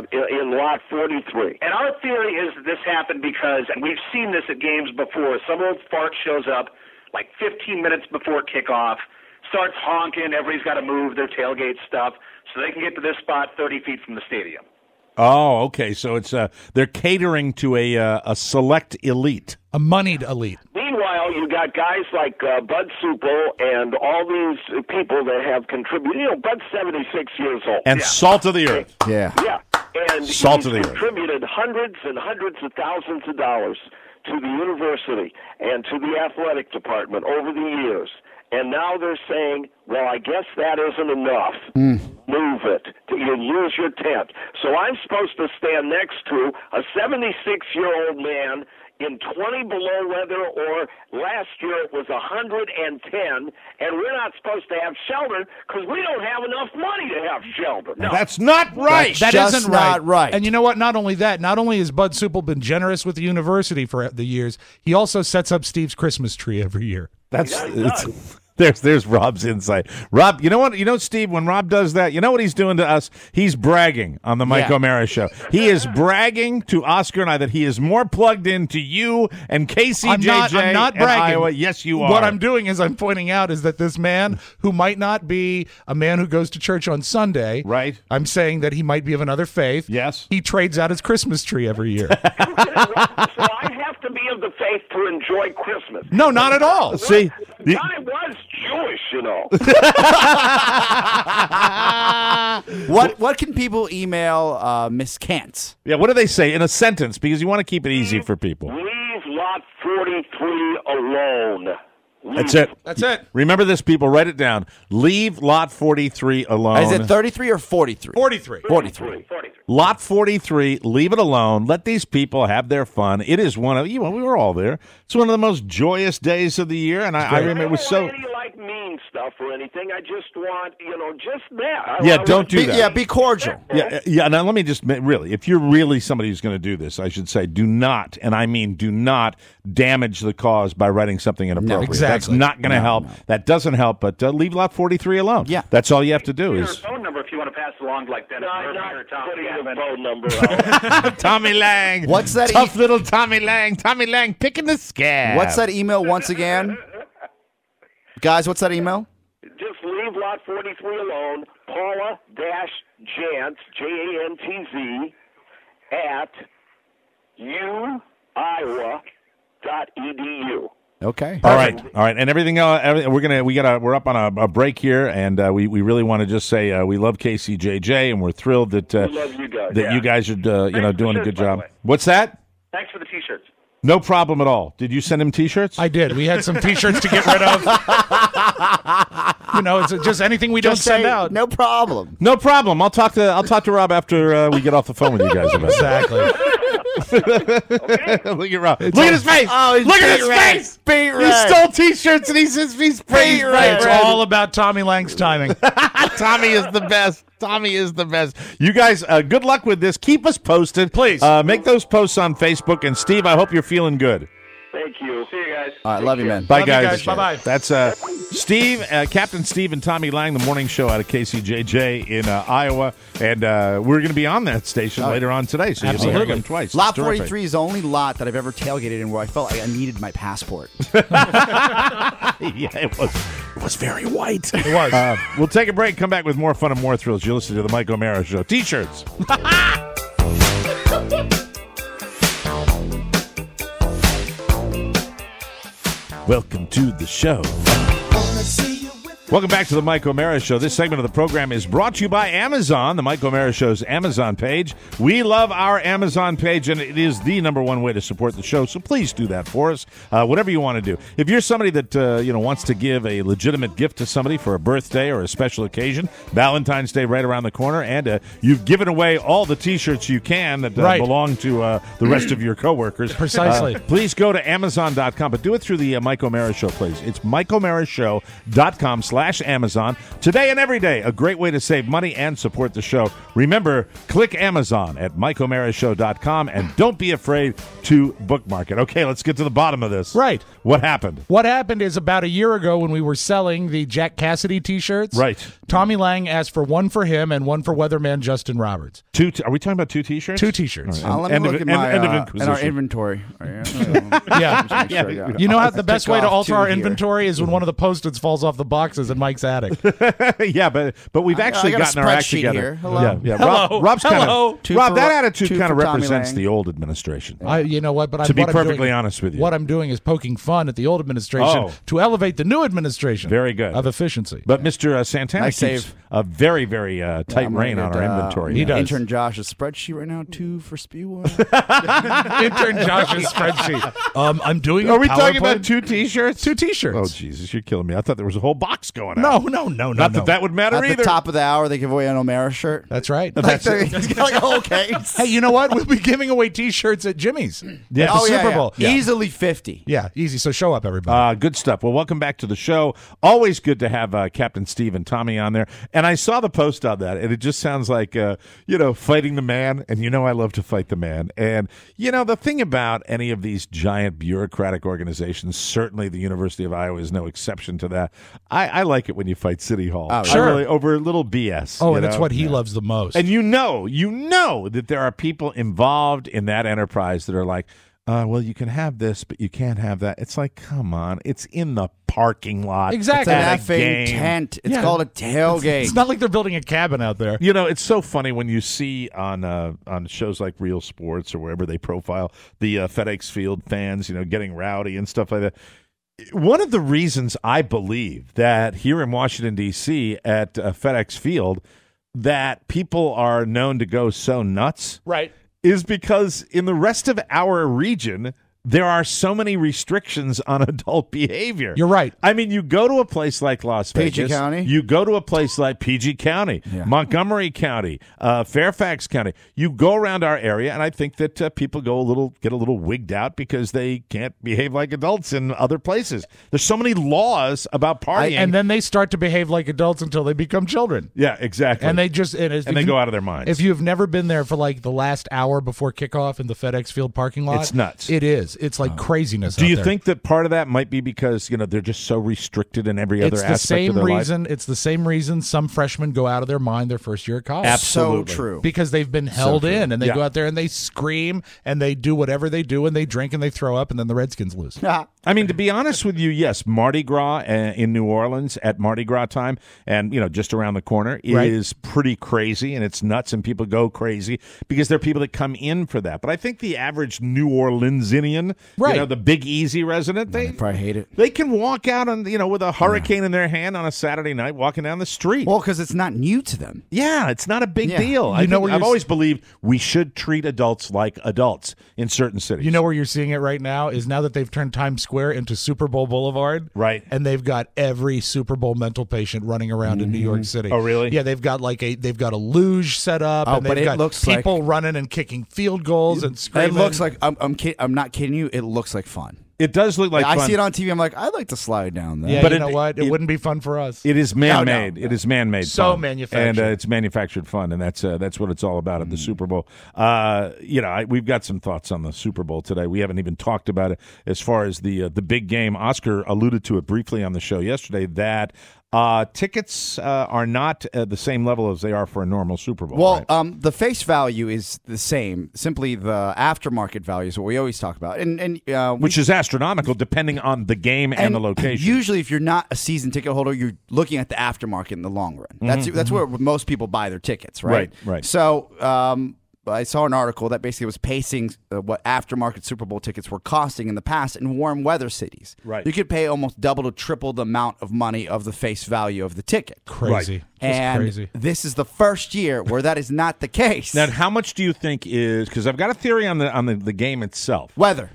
in lot 43. And our theory is that this happened because, and we've seen this at games before, some old fart shows up like 15 minutes before kickoff, starts honking, everybody's got to move their tailgate stuff so they can get to this spot 30 feet from the stadium. Oh, okay. So it's they're catering to a select elite. A moneyed elite. Meanwhile, you got guys like Bud Supel and all these people that have contributed. You know, Bud's 76 years old. And salt of the earth. Yeah. Yeah. And Salt he's of the earth. contributed hundreds and hundreds of thousands of dollars to the university and to the athletic department over the years. And now they're saying, Well, I guess that isn't enough. Move it. You use your tent. So I'm supposed to stand next to a 76-year-old man in 20 below weather, or last year it was 110, and we're not supposed to have shelter because we don't have enough money to have shelter. No. That's not right. That just isn't not right. And you know what? Not only that, not only has Bud Supple been generous with the university for the years, he also sets up Steve's Christmas tree every year. There's Rob's insight. Rob, you know what? You know, Steve, when Rob does that, you know what he's doing to us? He's bragging on the Mike O'Mara Show. He is bragging to Oscar and I that he is more plugged into you and KCJJ I'm not and bragging. Iowa. Yes, you are. What I'm doing is I'm pointing out is that this man, who might not be a man who goes to church on Sunday, right? I'm saying that he might be of another faith. Yes. He trades out his Christmas tree every year. So I have to be of the faith to enjoy Christmas. No, not at all. See, I was Jewish, you know. What can people email Miss Kantz? Yeah, what do they say in a sentence? Because you want to keep it easy for people. Leave lot 43 alone. That's it. That's it. Remember this, people. Write it down. Leave lot 43 alone. Is it 33 or 43? 43. 43. Lot 43, leave it alone. Let these people have their fun. It is one of, we were all there. It's one of the most joyous days of the year, and I remember it was so. I don't want any like mean stuff or anything. I just want, just that. Yeah, don't do that. Yeah, be cordial. Yeah. Now let me just really, if you're really somebody who's going to do this, I should say, do not, and I mean do not damage the cause by writing something inappropriate. No, exactly. That's not going to help. No. That doesn't help. But leave lot 43 alone. Yeah, that's all you have to do. Your is phone number if you want to pass it along like Dennis Murphy or Tom Your phone number Tommy Lang. What's that? Tough little Tommy Lang. Tommy Lang picking the scab. What's that email once again? Guys, what's that email? Just leave lot 43 alone. Paula-Jantz, Jantz, at uiowa.edu. Okay. All right. And everything. We're up on a break here, and we really want to just say we love KCJJ, and we're thrilled that we love you guys. that you guys are doing a good job. What's that? Thanks for the T-shirts. No problem at all. Did you send him T-shirts? I did. We had some T-shirts to get rid of. It's just anything we don't send out. No problem. No problem. I'll talk to Rob after we get off the phone with you guys about it. Exactly. Look at Rob. Look at his face. Oh, look at his face. Beat He stole T-shirts and he says he's praised. It's all about Tommy Lang's timing. Tommy is the best. Tommy is the best. You guys, good luck with this. Keep us posted. Please. Make those posts on Facebook. And Steve, I hope you're feeling good. Thank you. See you guys. All right, love you, man. Bye, Love you guys. guys. Bye-bye. That's Steve, Captain Steve and Tommy Lang, the morning show out of KCJJ in Iowa. And we're going to be on that station later on today. So you'll be hearing them twice. Lot It's terrific. 43 is the only lot that I've ever tailgated in where I felt like I needed my passport. Yeah, it was very white. It was. We'll take a break, come back with more fun and more thrills. You're listening to the Mike O'Mara Show. T-shirts. Welcome to the show. Welcome back to the Mike O'Mara Show. This segment of the program is brought to you by Amazon, the Mike O'Mara Show's Amazon page. We love our Amazon page, and it is the number one way to support the show, so please do that for us, whatever you want to do. If you're somebody that wants to give a legitimate gift to somebody for a birthday or a special occasion, Valentine's Day right around the corner, and you've given away all the T-shirts you can that belong to the rest of your coworkers. Precisely. Please go to Amazon.com, but do it through the Mike O'Mara Show, please. It's MikeO'MaraShow.com/Amazon. Today and every day, a great way to save money and support the show. Remember, click Amazon at MikeO'MaraShow.com, and don't be afraid to bookmark it. Okay, let's get to the bottom of this. Right. What happened? What happened is about a year ago when we were selling the Jack Cassidy T-shirts. Right. Tommy Lang asked for one for him and one for weatherman Justin Roberts. Are we talking about two T-shirts? Two T-shirts. Right. Let me look at my end of in Inquisition. our inventory. Yeah. You know how the best way to alter our here. inventory is when one of the Post-its falls off the boxes in Mike's attic. Yeah, but we've actually I got gotten a our act spreadsheet together. here. Hello. Yeah. Hello. Rob's Hello. Rob, that attitude two kind of for Tommy represents Lang. the old administration. You know what? But To be what I'm perfectly doing- honest with you. what I'm doing is poking fun at the old administration to elevate the new administration. Very good. Of efficiency. But Mr. Santana Nice keeps save. a very, very tight I'm rein on looking our at, inventory. He does. Intern Josh's spreadsheet right now, 2 for spew. Intern Josh's spreadsheet. I'm doing. Are a we talking PowerPoint. about two T-shirts? Two T-shirts. Oh, Jesus, you're killing me. I thought there was a whole box going out. No. Not that that would matter At either. the top of the hour, they give away an O'Mara shirt. That's right. Like, okay. Hey, you know what? We'll be giving away T-shirts at Jimmy's. Yeah. At the Super Bowl. Yeah. Easily 50. Yeah, easy. So show up, everybody. Good stuff. Well, welcome back to the show. Always good to have Captain Steve and Tommy on there. And I saw the post on that, and it just sounds like, fighting the man. And I love to fight the man. And, the thing about any of these giant bureaucratic organizations, certainly the University of Iowa is no exception to that. I like it when you fight City Hall. Oh, sure. Really, over a little BS. And it's what he loves the most. And you know that there are people involved in that enterprise that are like, well, you can have this, but you can't have that. It's like, come on. It's in the parking lot. Exactly. It's an effing tent. It's called a tailgate. It's not like they're building a cabin out there. It's so funny when you see on shows like Real Sports or wherever they profile the FedEx Field fans, getting rowdy and stuff like that. One of the reasons I believe that here in Washington, D.C. at FedEx Field that people are known to go so nuts Right. is because in the rest of our region, there are so many restrictions on adult behavior. You're right. I mean, you go to a place like Las PG Vegas. County? You go to a place like PG County, Montgomery County, Fairfax County. You go around our area, and I think that people get a little wigged out because they can't behave like adults in other places. There's so many laws about partying. And then they start to behave like adults until they become children. Yeah, exactly. And they just they go out of their minds. If you've never been there for like the last hour before kickoff in the FedEx Field parking lot, It's nuts. It is. It's like craziness. Do out you there. think that part of that might be because they're just so restricted in every other aspect of their life? It's the same reason some freshmen go out of their mind their first year at college. Absolutely. So true. Because they've been held in, and they Yeah. go out there and they scream and they do whatever they do, and they drink and they throw up, and then the Redskins lose. I mean, to be honest with you, yes, Mardi Gras in New Orleans at Mardi Gras time, and just around the corner, is pretty crazy, and it's nuts, and people go crazy because there are people that come in for that. But I think the average New Orleansian, the Big Easy resident, they probably hate it. They can walk out on with a hurricane in their hand on a Saturday night, walking down the street. Well, because it's not new to them. Yeah, it's not a big Yeah. deal. I've always believed we should treat adults like adults in certain cities. You know where you're seeing it right now is now that they've turned Times Square into Super Bowl Boulevard. Right. And they've got every Super Bowl mental patient running around in New York City. Oh, really? Yeah, they've got a luge set up, and but they've it got looks people running and kicking field goals and screaming. It looks like I'm not kidding you. It looks like fun. It does look like I fun. see it on TV. I'm like, I'd like to slide down there. Yeah, But you know what? It wouldn't be fun for us. It is man-made. It is man-made. So fun. manufactured. and it's manufactured fun, and that's what it's all about at the Super Bowl. We've got some thoughts on the Super Bowl today. We haven't even talked about it as far as the big game. Oscar alluded to it briefly on the show yesterday that tickets are not at the same level as they are for a normal Super Bowl. Well, right? the face value is the same. Simply the aftermarket value is what we always talk about, and which is astronomical depending on the game and the location. Usually, if you're not a season ticket holder, you're looking at the aftermarket in the long run. That's where most people buy their tickets, right? Right. So I saw an article that basically was pacing what aftermarket Super Bowl tickets were costing in the past in warm weather cities. Right. You could pay almost double to triple the amount of money of the face value of the ticket. Crazy. And crazy. this is the first year where that is not the case. Now, how much do you think is? Because I've got a theory on the game itself. Weather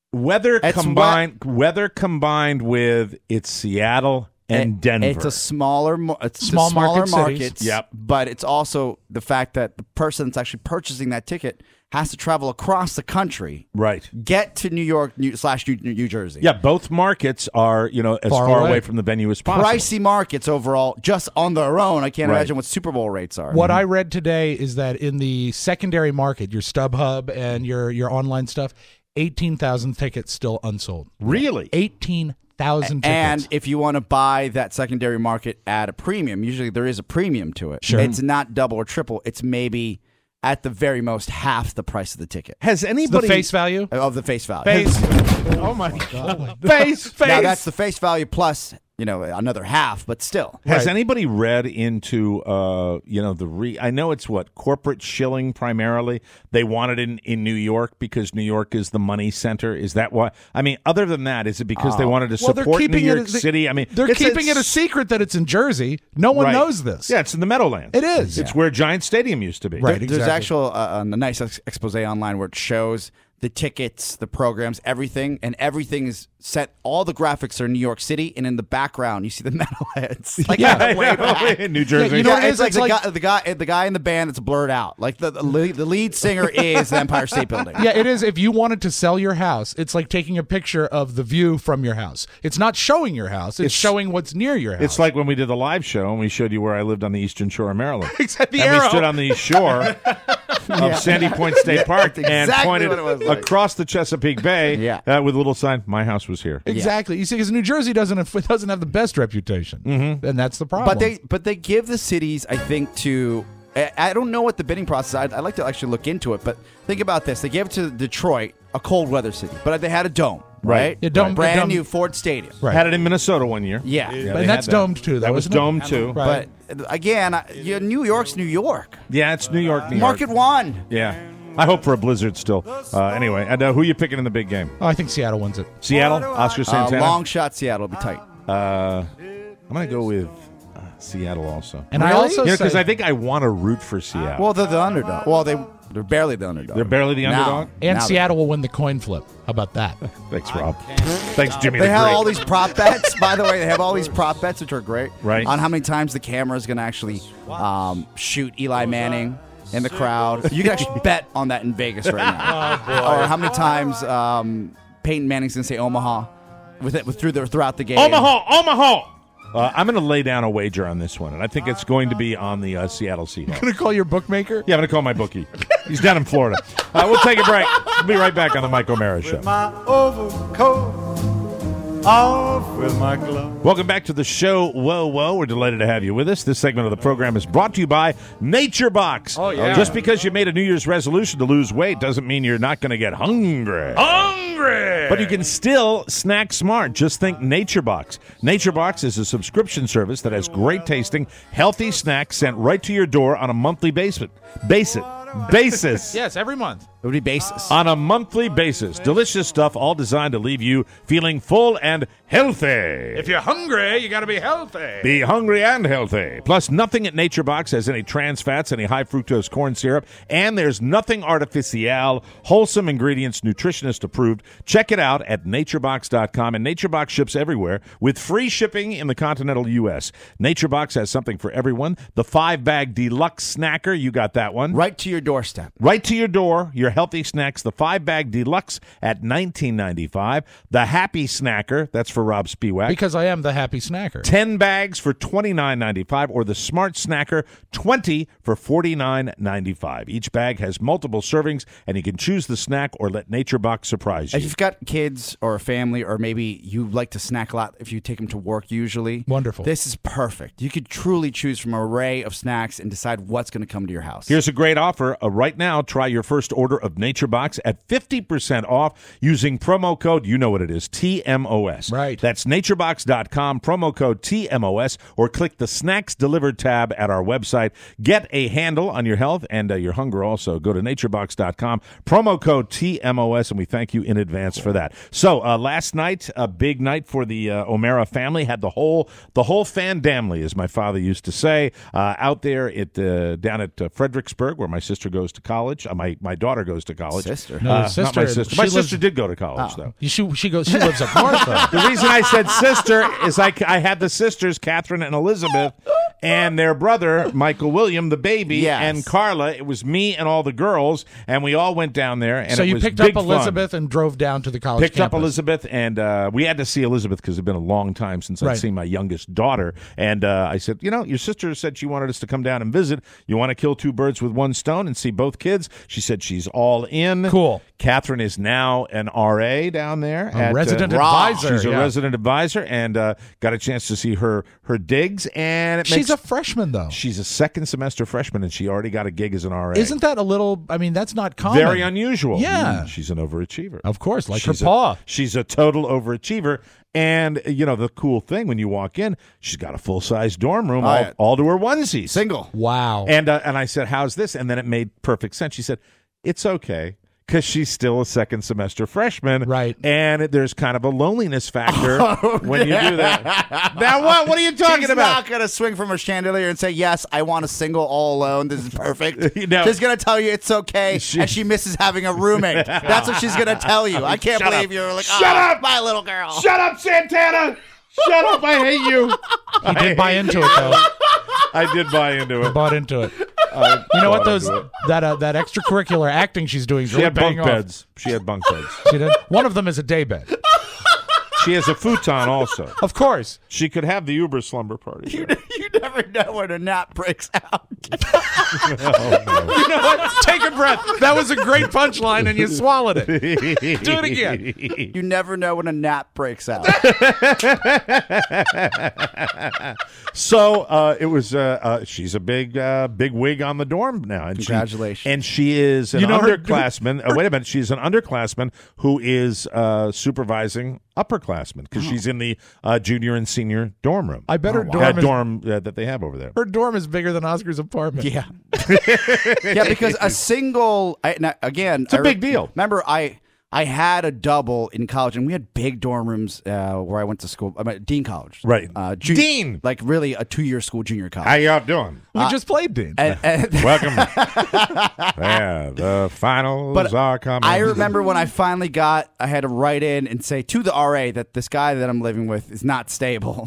combined with it's Seattle and Denver. It's a smaller Small market markets. cities. Yep. But it's also the fact that the person that's actually purchasing that ticket has to travel across the country, right? Get to New York New Jersey. Yeah, both markets are as far away from the venue as possible. Pricey markets overall, just on their own. I can't imagine what Super Bowl rates are. What I read today is that in the secondary market, your StubHub and your online stuff, 18,000 tickets still unsold. Really? 18,000 tickets. And if you want to buy that secondary market at a premium, usually there is a premium to it. Sure. It's not double or triple. It's maybe at the very most half the price of the ticket. Has anybody the face value? Of the face value. Face. Oh my God. Face. Now that's the face value plus, another half, but still. Has anybody read into, I know it's corporate shilling primarily. They want it in New York because New York is the money center. Is that why? I mean, other than that, is it because they wanted to support New York City? I mean, they're keeping it a secret that it's in Jersey. No one knows this. Yeah, it's in the Meadowlands. It is. It's where Giant Stadium used to be. Right, There's actual a nice expose online where it shows the tickets, the programs, everything, and everything is set. All the graphics are in New York City, and in the background you see the metalheads. Like way back. In New Jersey. Yeah, you know what it is? It's like It's the guy in the band that's blurred out. Like the lead singer is the Empire State Building. Yeah, it is. If you wanted to sell your house, it's like taking a picture of the view from your house. It's not showing your house. It's showing what's near your house. It's like when we did the live show and we showed you where I lived on the Eastern Shore of Maryland. Exactly. And we stood on the shore of Sandy Point State Park and exactly pointed what it was like. across the Chesapeake Bay with a little sign, "My house was here." Exactly. You see, because New Jersey doesn't have the best reputation, and that's the problem. But they give the cities, I think, to. I don't know what the bidding process. I'd like to actually look into it. But think about this: they gave it to Detroit, a cold weather city, but they had a dome, right? Yeah, dome, brand new Ford Stadium. Right. Had it in Minnesota one year. Yeah, and that's domed too. That was domed too. Right. But again, New York's New York. Yeah, it's New York. Market one. Yeah. I hope for a blizzard still. Anyway, and who are you picking in the big game? Oh, I think Seattle wins it. Seattle? Oscar Santana? Long shot Seattle will be tight. I'm going to go with Seattle also. And I also because I think I want to root for Seattle. Well, they're the underdog. Well, they're barely the underdog. They're barely the underdog? And Seattle will win the coin flip. How about that? Thanks, Rob. Thanks, Jimmy. They have all these prop bets. By the way, they have all these prop bets, which are great. Right. On how many times the camera is going to actually shoot Eli Manning in the crowd. You can actually bet on that in Vegas right now. Oh, boy. Or how many times Peyton Manning's going to say Omaha throughout the game. Omaha! I'm going to lay down a wager on this one, and I think it's going to be on the Seattle Seahawks. Going to call your bookmaker? Yeah, I'm going to call my bookie. He's down in Florida. We'll take a break. We'll be right back on the Mike O'Mara Show. My overcoat off with my glove. Welcome back to the show. Whoa. We're delighted to have you with us. This segment of the program is brought to you by Nature Box. Oh, yeah. Just because you made a New Year's resolution to lose weight doesn't mean you're not going to get hungry. But you can still snack smart. Just think Nature Box. Nature Box is a subscription service that has great tasting, healthy snacks sent right to your door on a monthly basis. Yes, every month. It would be basis. On a monthly basis. Delicious stuff, all designed to leave you feeling full and healthy. If you're hungry, you got to be healthy. Be hungry and healthy. Plus, nothing at Nature Box has any trans fats, any high fructose corn syrup, and there's nothing artificial. Wholesome ingredients, nutritionist approved. Check it out at naturebox.com. And Nature Box ships everywhere with free shipping in the continental U.S. Nature Box has something for everyone. The 5-bag deluxe snacker, you got that one. Right to your doorstep. Right to your door, your healthy snacks. The 5-bag deluxe at $19.95. The Happy Snacker, that's for Rob Spiewak. Because I am the happy snacker. 10 bags for $29.95, or the Smart Snacker, 20 for $49.95. Each bag has multiple servings, and you can choose the snack or let Nature Box surprise you. If you've got kids or a family, or maybe you like to snack a lot if you take them to work usually. Wonderful. This is perfect. You could truly choose from an array of snacks and decide what's going to come to your house. Here's a great offer. Right now, try your first order of Nature Box at 50% off using promo code, you know what it is, TMOS. Right. That's naturebox.com, promo code TMOS, or click the Snacks Delivered tab at our website. Get a handle on your health and your hunger also. Go to naturebox.com, promo code TMOS, and we thank you in advance for that. So last night, a big night for the O'Mara family. Had the whole fandamly, as my father used to say, out there down at Fredericksburg, where my sister goes to college. My daughter goes to college. Sister? No, Not my sister. My sister did go to college, though. She lives up north, though. The reason I said sister is I had the sisters, Catherine and Elizabeth, and their brother, Michael William, the baby, Yes. and Carla. It was me and all the girls, and we all went down there. And So it you was picked big up Elizabeth fun. and drove down to the college Picked campus. up Elizabeth, and we had to see Elizabeth because it had been a long time since I'd Right. seen my youngest daughter. And I said, your sister said she wanted us to come down and visit. You want to kill two birds with one stone and see both kids? She said she's all in. Cool. Catherine is now an RA down there. A resident Rob. advisor. She's a yeah. resident advisor, and got a chance to see her digs. And She's a freshman, though. She's a second semester freshman, and she already got a gig as an RA. Isn't that a little, that's not common. Very unusual. Yeah. She's an overachiever. Of course, like her She's paw. She's a total overachiever. And, the cool thing, when you walk in, she's got a full-size dorm room, all to her onesies. Single. Wow. And I said, how's this? And then it made perfect sense. She said, it's okay. because she's still a second semester freshman. Right. And there's kind of a loneliness factor when you do that. Now, what are you talking She's about? not going to swing from a chandelier and say, yes, I want a single all alone. This is perfect. No. She's going to tell you it's okay, and she misses having a roommate. That's what she's going to tell you. I can't Shut believe up. you're like, Shut up, my little girl. Shut up, Santana! Shut up! I hate you. He did buy into it, though. I did buy into it. Bought into it. You know what? That extracurricular acting she's doing. She had bunk beds. She had bunk beds. She did. One of them is a day bed. She has a futon also. Of course. She could have the Uber slumber party. You never know when a nap breaks out. You know what? Take a breath. That was a great punchline, and you swallowed it. Do it again. You never know when a nap breaks out. So it was. She's a big wig on the dorm now. And Congratulations. She is an You know her- underclassman. Wait a minute. She's an underclassman who is supervising upperclassmen because she's in the junior and senior dorm room. I bet her dorm that they have over there. Her dorm is bigger than Oscar's apartment. Yeah. Yeah, because a single, again, It's a big deal. Remember, I had a double in college, and we had big dorm rooms where I went to school. I'm at Dean College. Right. Dean! Like really a 2-year school, junior college. How y'all doing? We just played Dean. Welcome. Yeah, the finals are coming. I remember when I finally I had to write in and say to the RA that this guy that I'm living with is not stable.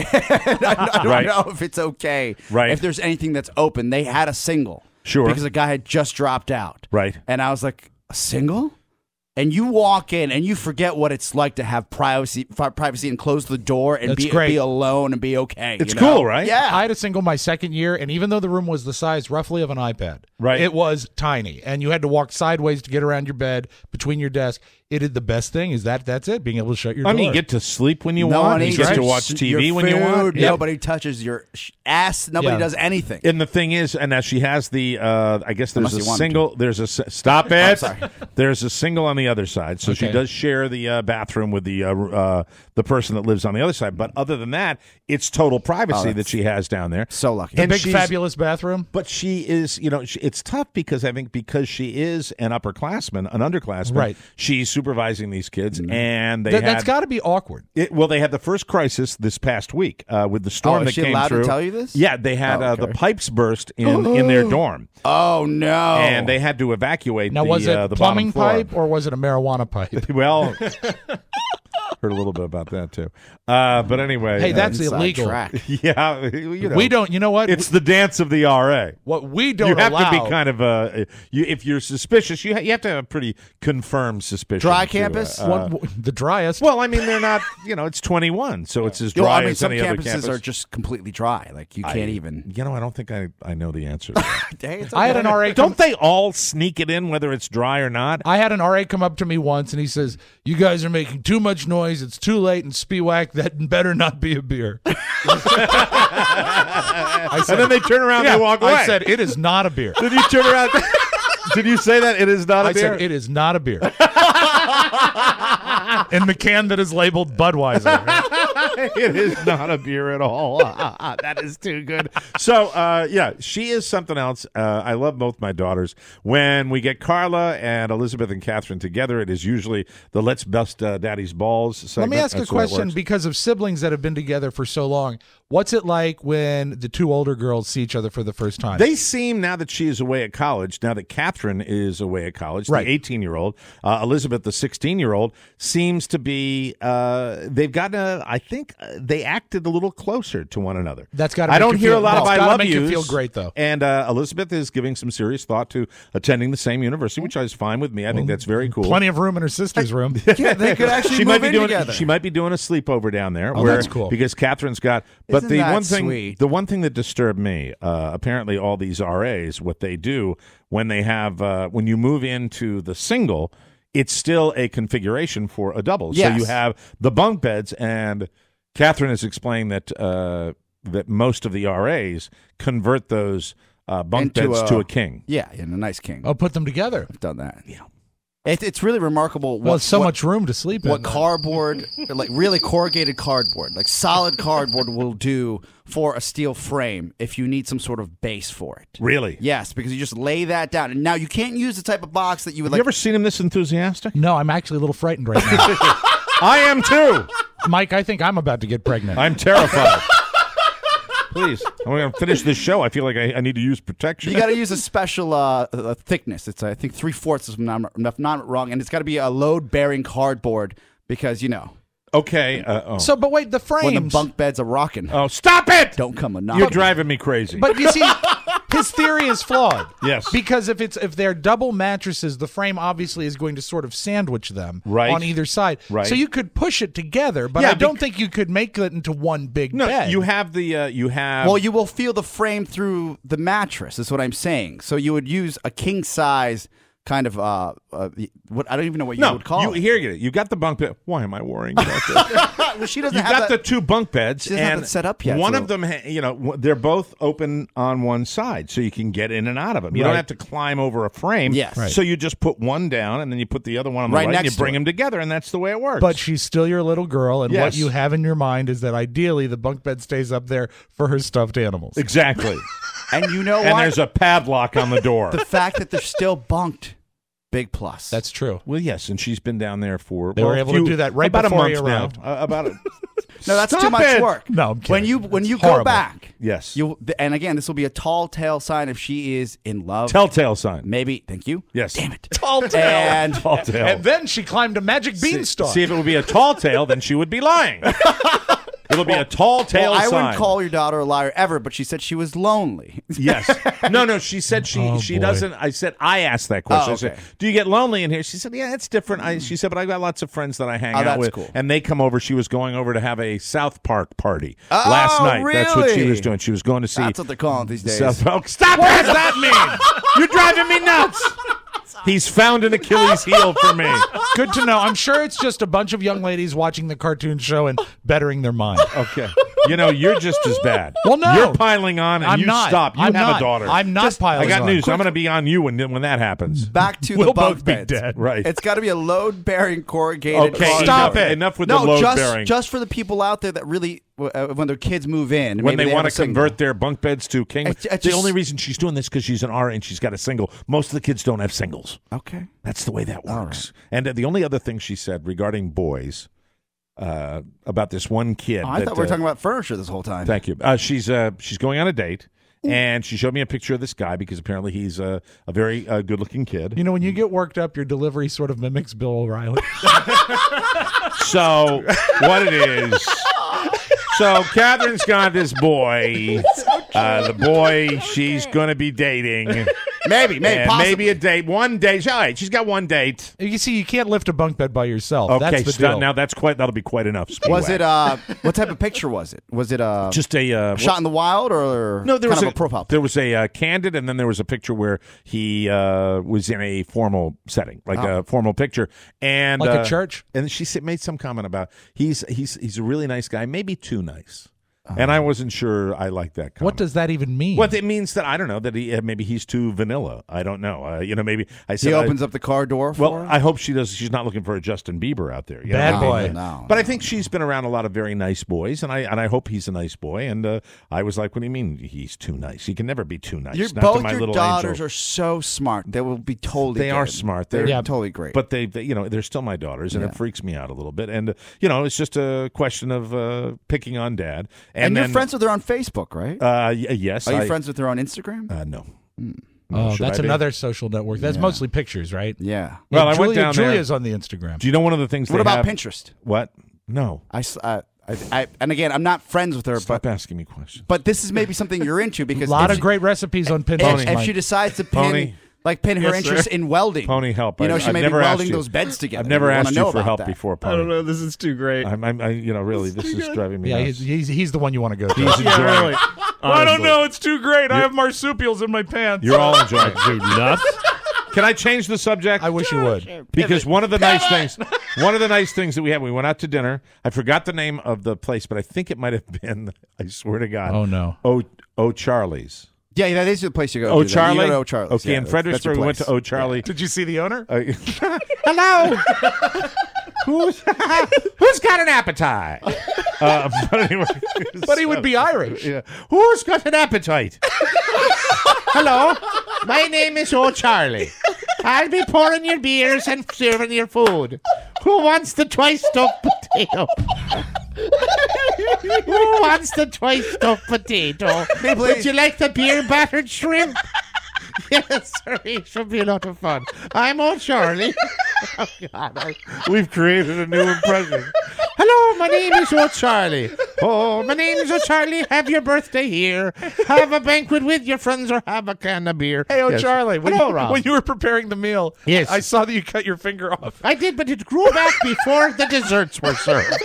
I don't know if it's okay. Right. If there's anything that's open. They had a single. Sure. Because a guy had just dropped out. Right. And I was like, a single? And you walk in and you forget what it's like to have privacy and close the door and be alone and be okay. It's cool, right? Yeah. I had a single my second year, and even though the room was the size roughly of an iPad, right, it was tiny, and you had to walk sideways to get around your bed between your desk. It is the best thing. That's it. Being able to shut your door. I mean, you get to sleep when you want. You get to watch TV when you want. Nobody touches your ass. Nobody does anything. And the thing is, and as she has the, I guess there's Unless a you single. There's a stop it. I'm sorry. There's a single on the other side, so she does share the bathroom with the person that lives on the other side. But other than that, it's total privacy that she has down there. So lucky. The big fabulous bathroom. But she is, it's tough because I think because she is an upperclassman, an underclassman, right? She's supervising these kids, and that's got to be awkward. Well, they had the first crisis this past week with the storm that is she came allowed through. to tell you this? Yeah, they had the pipes burst in their dorm. Oh no! And they had to evacuate. Now, was it the plumbing bottom floor. pipe or was it a marijuana pipe? Well, heard a little bit about that too. But anyway, hey, that's illegal. Yeah, we don't. You know what? It's the dance of the RA. What we don't you have allow. to be kind of if you're suspicious, you have to have a pretty confirmed suspicion. Dry campus, the driest. Well, I mean, they're not. It's 21, so it's as dry as any other campus. Some campuses are just completely dry. Like you can't even. I don't think I know the answer to that. Hey, I had an RA. Don't they all sneak it in whether it's dry or not? I had an RA come up to me once and he says, "You guys are making too much noise. It's too late." And Spiewak, that better not be a beer. I said, and then they turn around and walk away. I said, "It is not a beer." Did you turn around? Did you say that it is not a beer? I said, "It is not a beer." In the can that is labeled Budweiser. It is not a beer at all. That is too good. So, yeah, she is something else. I love both my daughters. When we get Carla and Elizabeth and Catherine together, it is usually the Let's Bust Daddy's Balls segment. Let me ask That's a the way it question works. because of siblings that have been together for so long. What's it like when the two older girls see each other for the first time? They seem, now that she is away at college, now that Catherine is away at college, Right. the 18-year-old, Elizabeth, the 16-year-old, seems to be, they've gotten I think they acted a little closer to one another. That's got to I don't hear a lot of I love make yous. you feel great, though. And Elizabeth is giving some serious thought to attending the same university, which is fine with me. I think that's very cool. Plenty of room in her sister's room. Yeah, they could actually She move might be in doing. together. She might be doing a sleepover down there. Oh, that's cool. Because Catherine's got. But Isn't the that one thing, sweet? the one thing that disturbed me, apparently, all these RAs, what they do when they have when you move into the single, it's still a configuration for a double. Yes. So you have the bunk beds, and Catherine is explaining that that most of the RAs convert those bunk Into beds to a king. Yeah, and a nice king. Oh, put them together. I've done that. Yeah. It's really remarkable. Well, it's so much room to sleep in. What cardboard, like really corrugated cardboard, like solid cardboard will do for a steel frame if you need some sort of base for it. Really? Yes, because you just lay that down. And now you can't use the type of box that you would Have you ever seen him this enthusiastic? No, I'm actually a little frightened right now. I am too. Mike, I think I'm about to get pregnant. I'm terrified. Please, I'm going to finish this show. I feel like I need to use protection. You got to use a special thickness. It's I think 3/4 if not wrong, and it's got to be a load-bearing cardboard because Okay. So, but wait, the frames. When the bunk beds are rocking. Oh, stop it! Don't come a knock. You're driving me crazy. But you see, his theory is flawed. Yes. Because if they're double mattresses, the frame obviously is going to sort of sandwich them on either side. Right. So you could push it together, but Yeah, I don't think you could make it into one big No, bed. you have you have. Well, you will feel the frame through the mattress. Is what I'm saying. So you would use a king size kind of what I don't even know what you would call it. Here you got the bunk bed. Why am I worrying about this? Well, she doesn't You have got the two bunk beds, She doesn't have and it set up yet, One so- of them, they're both open on one side, so you can get in and out of them. You don't Right. have to climb over a frame. Yes. Right. So you just put one down, and then you put the other one on the Right right, and next you to bring it. them together, and that's the way it works. But she's still your little girl, and what Yes. you have in your mind is that ideally the bunk bed stays up there for her stuffed animals. Exactly. And you know And what? there's a padlock on the door. The fact that they're still bunked, big plus. That's true. Well, yes, and she's been down there for. They were able to do that right about before a he month now. arrived. About it. No, that's Stop too much it! work. No, I'm kidding. When you It's go horrible. back, Yes. and again, this will be a tall tale sign if she is in love. Telltale sign. Maybe. Thank you. Yes. Damn it. Tall tale. And Tall tale. And then she climbed a magic beanstalk. See, if it would be a tall tale, then she would be lying. It'll be a tall tale well, I sign. wouldn't call your daughter a liar ever, but she said she was lonely. Yes. No. She said she boy. doesn't. I asked that question. Oh, I said, okay. "Do you get lonely in here?" She said, "Yeah, it's different." She said, "But I've got lots of friends that I hang out that's with, cool. and they come over." She was going over to have a South Park party last night. That's what she really? was doing. She was going to see. That's what they're calling it these days. South Park. Stop! What does that mean? You're driving me nuts. He's found an Achilles heel for me. Good to know. I'm sure it's just a bunch of young ladies watching the cartoon show and bettering their mind. Okay. You're just as bad. Well, no. You're piling on, and I'm you not. stop. You I'm have not. a daughter. I'm not piling I got on. news. I'm going to be on you when that happens. Back to We'll the bunk both be beds. dead. Right. It's got to be a load-bearing corrugated. Okay, cardboard. stop it. Enough with the No, load just bearing. just for the people out there that really, when their kids move in, When maybe they want to have a single. convert their bunk beds to king. It's The just- only reason she's doing this because she's an RA and she's got a single. Most of the kids don't have singles. Okay. That's the way that works. And the only other thing she said regarding boys, about this one kid. Oh, I thought we were talking about furniture this whole time. Thank you. She's going on a date. And she showed me a picture of this guy because apparently he's a very good-looking kid. You know, when you get worked up, your delivery sort of mimics Bill O'Reilly. So what it is? So Catherine's got this boy. The boy she's going to be dating. Maybe, And possibly. maybe a date. One date. All right, she's got one date. You see, you can't lift a bunk bed by yourself. Okay, That's the so deal. now that'll be quite enough. Was Speedway. it what type of picture was it? Was it just a shot in the wild or No, there kind was of a profile? There was a candid, and then there was a picture where he was in a formal setting, like a formal picture, and Like a church? And she made some comment about he's a really nice guy, maybe too nice. And I wasn't sure I liked that comment. What does that even mean? Well, it means that I don't know that he maybe he's too vanilla. I don't know. Maybe I said He opens up the car door for Well, her? I hope she does. She's not looking for a Justin Bieber out there. Bad boy. No. But I think she's been around a lot of very nice boys, and I hope he's a nice boy. And I was like, what do you mean he's too nice? He can never be too nice. Not to Both my your little daughters angel. are so smart. They will be totally They are good. smart. They're They're totally great. But they they're still my daughters, and Yeah. it freaks me out a little bit. And it's just a question of picking on dad. and then, you're friends with her on Facebook, right? Yes. Are you friends with her on Instagram? No. Oh, Should that's I be? another social network. That's mostly pictures, right? Yeah. Well, I went Julia, down there. Julia's on the Instagram. Do you know one of the things? What they about have? Pinterest? What? No. I and again, I'm not friends with her, Stop asking me questions. but this is maybe something you're into because A lot if of she- great recipes on Pinterest. If Mike. she decides to Pony. pin her Yes, interest sir. in welding, Pony, help! You know, she I've may be never asked welding you. those beds together. I've never We wanna asked know you for about help that. before, Pony. I don't know. This is too great. I'm really, this is driving me yeah, nuts. he's the one you want to go to. He's Yeah, enjoying really. it. I don't Honestly. know. It's too great. I have marsupials in my pants. You're all enjoying it. Dude, nuts. Can I change the subject? I wish you would. Because one of the nice things that we had, we went out to dinner. I forgot the name of the place, but I think it might have been, I swear to God. Oh, no. Oh, Charlie's. Yeah, that is the place you go. Oh, to. Charlie? You go to O'Charlie's. Okay, Yeah, in that's Fredericksburg, your we went to place. O'Charlie. Did you see the owner? Hello. Who's got an appetite? But anyway, But he would be Irish. Yeah. Who's got an appetite? Hello, my name is O'Charlie. I'll be pouring your beers and serving your food. Who wants the twice stuffed potato? Who wants the twice stuffed potato? Would you like the beer battered shrimp? Yes, sir. It should be a lot of fun. I'm O'Charlie. Oh, God, we've created a new impression. Hello, my name is O'Charlie. Oh, my name is O'Charlie. Have your birthday here. Have a banquet with your friends or have a can of beer. Hey, O'Charlie, Yes. when you were preparing the meal, Yes. I saw that you cut your finger off. I did, but it grew back before the desserts were served.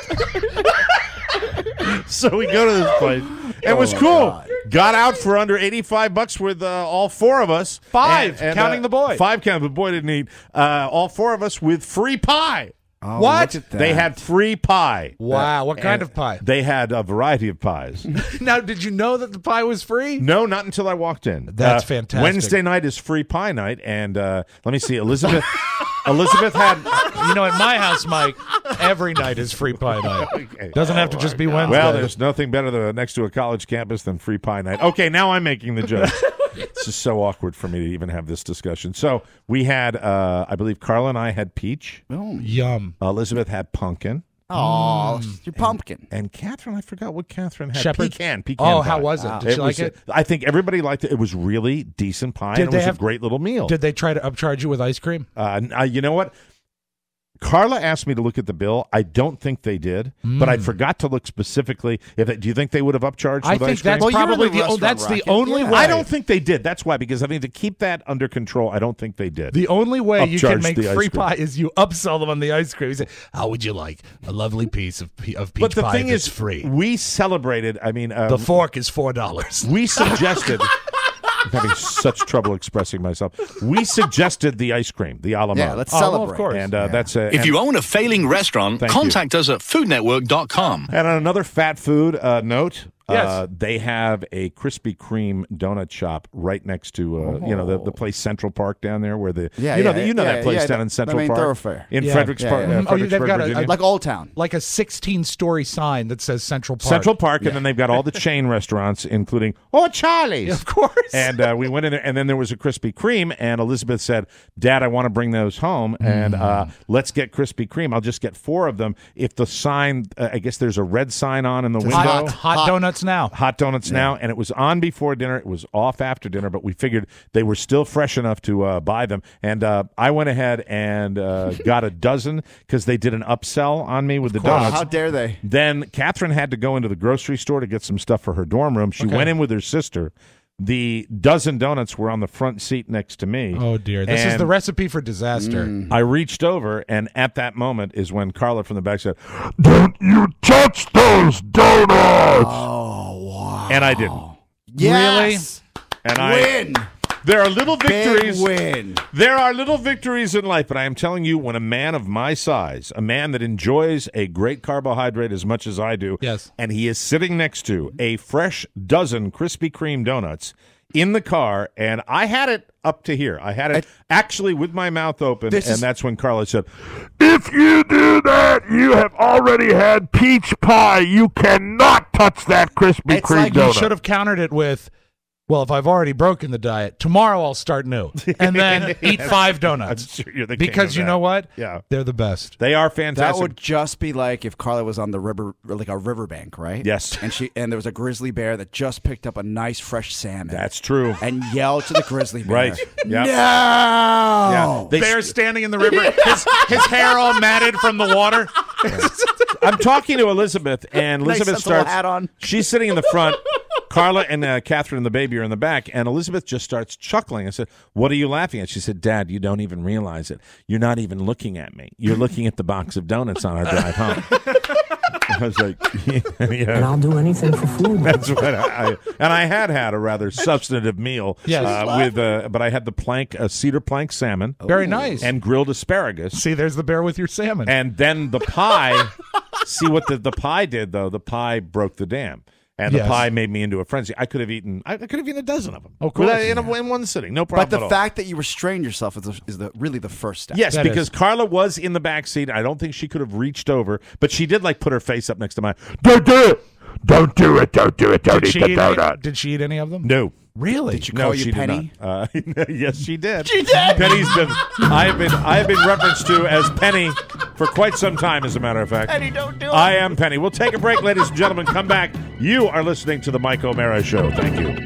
So we go to this place. It was cool. God. Got out for under $85 with all four of us. Five, counting the boy. Five counting the boy didn't eat. All four of us with free pie. Oh, What? look at that. They had free pie. Wow, what kind of pie? They had a variety of pies. Now, did you know that the pie was free? No, not until I walked in. That's fantastic. Wednesday night is free pie night, and let me see, Elizabeth had. You know, at my house, Mike, every night is free pie night. Okay. Doesn't have to just be Wednesday. Well, there's nothing better than next to a college campus than free pie night. Okay, now I'm making the joke. It's just so awkward for me to even have this discussion. So we had, I believe Carla and I had peach. Oh, yum. Elizabeth had pumpkin. oh your pumpkin. And Catherine, I forgot what Catherine had. Shepherd's? Pecan Oh, pie. how was it? Did you like it? I think everybody liked it. It was really decent pie, Did and it they was have- a great little meal. Did they try to upcharge you with ice cream? You know what? Carla asked me to look at the bill. I don't think they did, but I forgot to look specifically. Do you think they would have upcharged I with think ice cream? that's Well, you're in probably the that's the restaurant only racket. way. I don't think they did. That's why, because I think to keep that under control, I don't think they did. The only way you can Upcharge make the ice free cream. pie is you upsell them on the ice cream. You say, "How would you like a lovely piece of peach But the pie thing that's is, free?" we celebrated. I mean, The fork is $4. we suggested. I'm having such trouble expressing myself. We suggested the ice cream, the a la Yeah, mode. let's well, celebrate. of course. And that's If you own a failing restaurant, Thank contact us at foodnetwork.com. And on another fat food note, Yes. they have a Krispy Kreme donut shop right next to the place Central Park down there, where the that place down in Central the main Park, thoroughtheft. in Yeah. Fredericksburg, Yeah, yeah. They've got Virginia. Like Old Town. like a 16-story sign that says Central Park. Central Park, and then they've got all the chain restaurants, including Charlie's. Of course. And we went in there, and then there was a Krispy Kreme, and Elizabeth said, "Dad, I want to bring those home, and let's get Krispy Kreme. I'll just get 4 of them. If the sign, I guess there's a red sign on in the window. Hot donuts now. Hot donuts now, and it was on before dinner. It was off after dinner, but we figured they were still fresh enough to buy them. And I went ahead and got a dozen because they did an upsell on me with the donuts. How dare they? Then Catherine had to go into the grocery store to get some stuff for her dorm room. She went in with her sister. The dozen donuts were on the front seat next to me. Oh, dear. This is the recipe for disaster. I reached over, and at that moment is when Carla from the back said, Don't you touch those donuts! Oh, wow. and I didn't. Yes. And Win. There are little victories. Big win. There are little victories in life, but I am telling you, when a man of my size, a man that enjoys a great carbohydrate as much as I do, Yes. and he is sitting next to a fresh dozen Krispy Kreme donuts in the car, and I had it up to here. I had it actually with my mouth open, and that's when Carla said, If you do that, you have already had peach pie. You cannot touch that Krispy It's Kreme like donut. you should have countered it with, well, if I've already broken the diet, tomorrow I'll start new. And then eat 5 donuts. I'm sure you're the king Because of you that. know what? Yeah. They're the best. They are fantastic. That would just be like if Carla was on the river, like a riverbank, right? Yes. And there was a grizzly bear that just picked up a nice fresh salmon. That's true. And yelled to the grizzly bear. Right. Yep. No. Yeah. Bear standing in the river, his hair all matted from the water. I'm talking to Elizabeth, and Nice Elizabeth sensible starts. hat on. She's sitting in the front. Carla and Catherine and the baby are in the back, and Elizabeth just starts chuckling. I said, "What are you laughing at?" She said, "Dad, you don't even realize it. You're not even looking at me. You're looking at the box of donuts on our drive home." I was like, "Yeah." And I'll do anything for food. That's what I had a rather substantive meal. Yes. But I had the cedar plank salmon. Very nice. And grilled asparagus. See, there's the bear with your salmon. And then the pie. See what the pie did, though. The pie broke the dam. And the Yes. pie made me into a frenzy. I could have eaten a dozen of them. Of course. In one sitting, no problem. But the at all. fact that you restrained yourself is really the first step. Yes, That because is. Carla was in the back seat. I don't think she could have reached over, but she did put her face up next to mine. Don't do it. Don't do it. Don't do it. Don't eat the donut. Did she eat any of them? No. Really? Did she call you she Penny? did not. Yes, she did. She did? Penny's been. I have been referenced to as Penny for quite some time. As a matter of fact, Penny, don't do it. I am Penny. We'll take a break, ladies and gentlemen. Come back. You are listening to the Mike O'Mara Show. Thank you.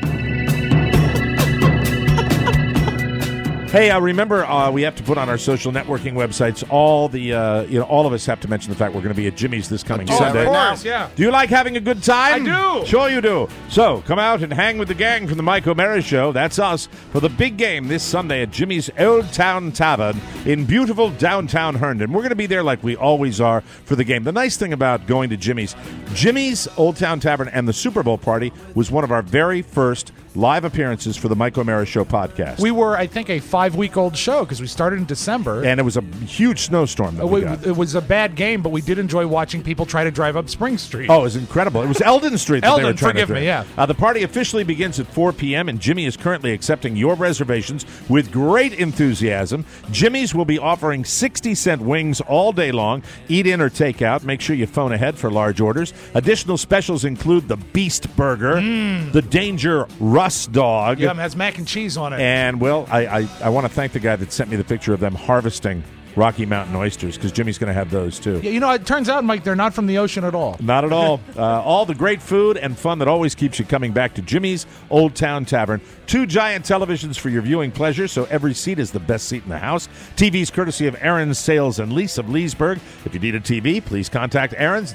Hey, remember we have to put on our social networking websites all the all of us have to mention the fact we're going to be at Jimmy's this coming Sunday. Of course, yeah. Do you like having a good time? I do. Sure you do. So come out and hang with the gang from the Mike O'Mara Show. That's us for the big game this Sunday at Jimmy's Old Town Tavern in beautiful downtown Herndon. We're going to be there like we always are for the game. The nice thing about going to Jimmy's Old Town Tavern and the Super Bowl party was one of our very first live appearances for the Mike O'Mara Show podcast. We were, I think, a 5-week-old show because we started in December. And it was a huge snowstorm that we got. It was a bad game, but we did enjoy watching people try to drive up Spring Street. Oh, it was incredible. It was Eldon Street that they were Eldon, trying forgive to me, drive. yeah. The party officially begins at 4 p.m., and Jimmy is currently accepting your reservations with great enthusiasm. Jimmy's will be offering 60-cent wings all day long. Eat in or take out. Make sure you phone ahead for large orders. Additional specials include the Beast Burger, the Danger Russ Dog. Yum, has mac and cheese on it. And, well, I want to thank the guy that sent me the picture of them harvesting Rocky Mountain oysters, because Jimmy's going to have those, too. Yeah, it turns out, Mike, they're not from the ocean at all. Not at all. All the great food and fun that always keeps you coming back to Jimmy's Old Town Tavern. 2 giant televisions for your viewing pleasure, so every seat is the best seat in the house. TV's courtesy of Aaron's Sales and Lease of Leesburg. If you need a TV, please contact Aaron's at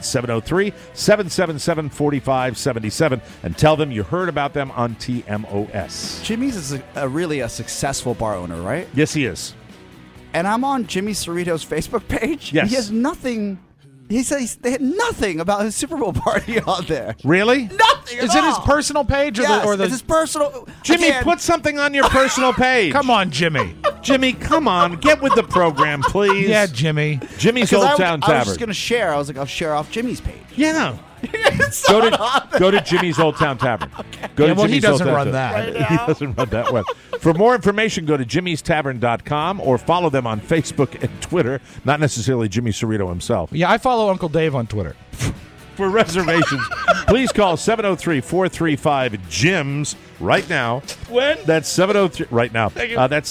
703-777-4577 and tell them you heard about them on TMOS. Jimmy's is really a successful bar owner, right? Yes, he is. And I'm on Jimmy Cerrito's Facebook page. Yes. He has nothing. He says they had nothing about his Super Bowl party on there. Really? Nothing. Is it his personal page or yes, the? It's his personal. Jimmy, put something on your personal page. Come on, Jimmy. Jimmy, come on. Get with the program, please. Yeah, Jimmy. Jimmy's Old Town I was Tavern. just going to share. I was like, I'll share off Jimmy's page. Yeah. Go to Jimmy's Old Town Tavern. Go to he Jimmy's doesn't Old run Town that. Tavern. He doesn't run that well. For more information, go to jimmystavern.com or follow them on Facebook and Twitter. Not necessarily Jimmy Cerrito himself. Yeah, I follow Uncle Dave on Twitter. For reservations, please call 703-435-JIMS right now. When? That's 703 right now. Thank you. That's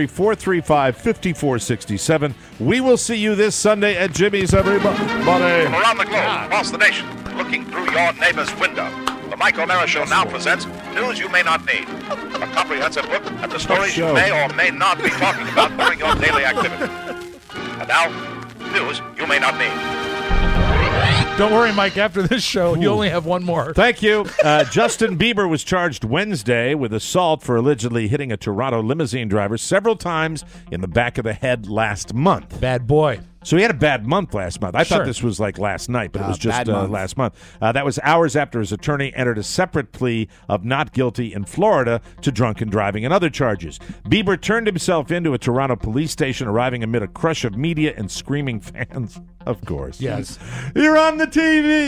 703-435-5467. We will see you this Sunday at Jimmy's, everybody. From around the globe, across the nation, looking through your neighbor's window. The Mike O'Mara Show now presents News You May Not Need. A comprehensive look at the stories you may or may not be talking about during your daily activity. And now, News You May Not Need. Don't worry, Mike. After this show, you only have one more. Thank you. Justin Bieber was charged Wednesday with assault for allegedly hitting a Toronto limousine driver several times in the back of the head last month. Bad boy. So he had a bad month last month. I Sure. thought this was like last night, but it was just bad month. last month. That was hours after his attorney entered a separate plea of not guilty in Florida to drunken driving and other charges. Bieber turned himself into a Toronto police station, arriving amid a crush of media and screaming fans. Of course. Yes. You're on the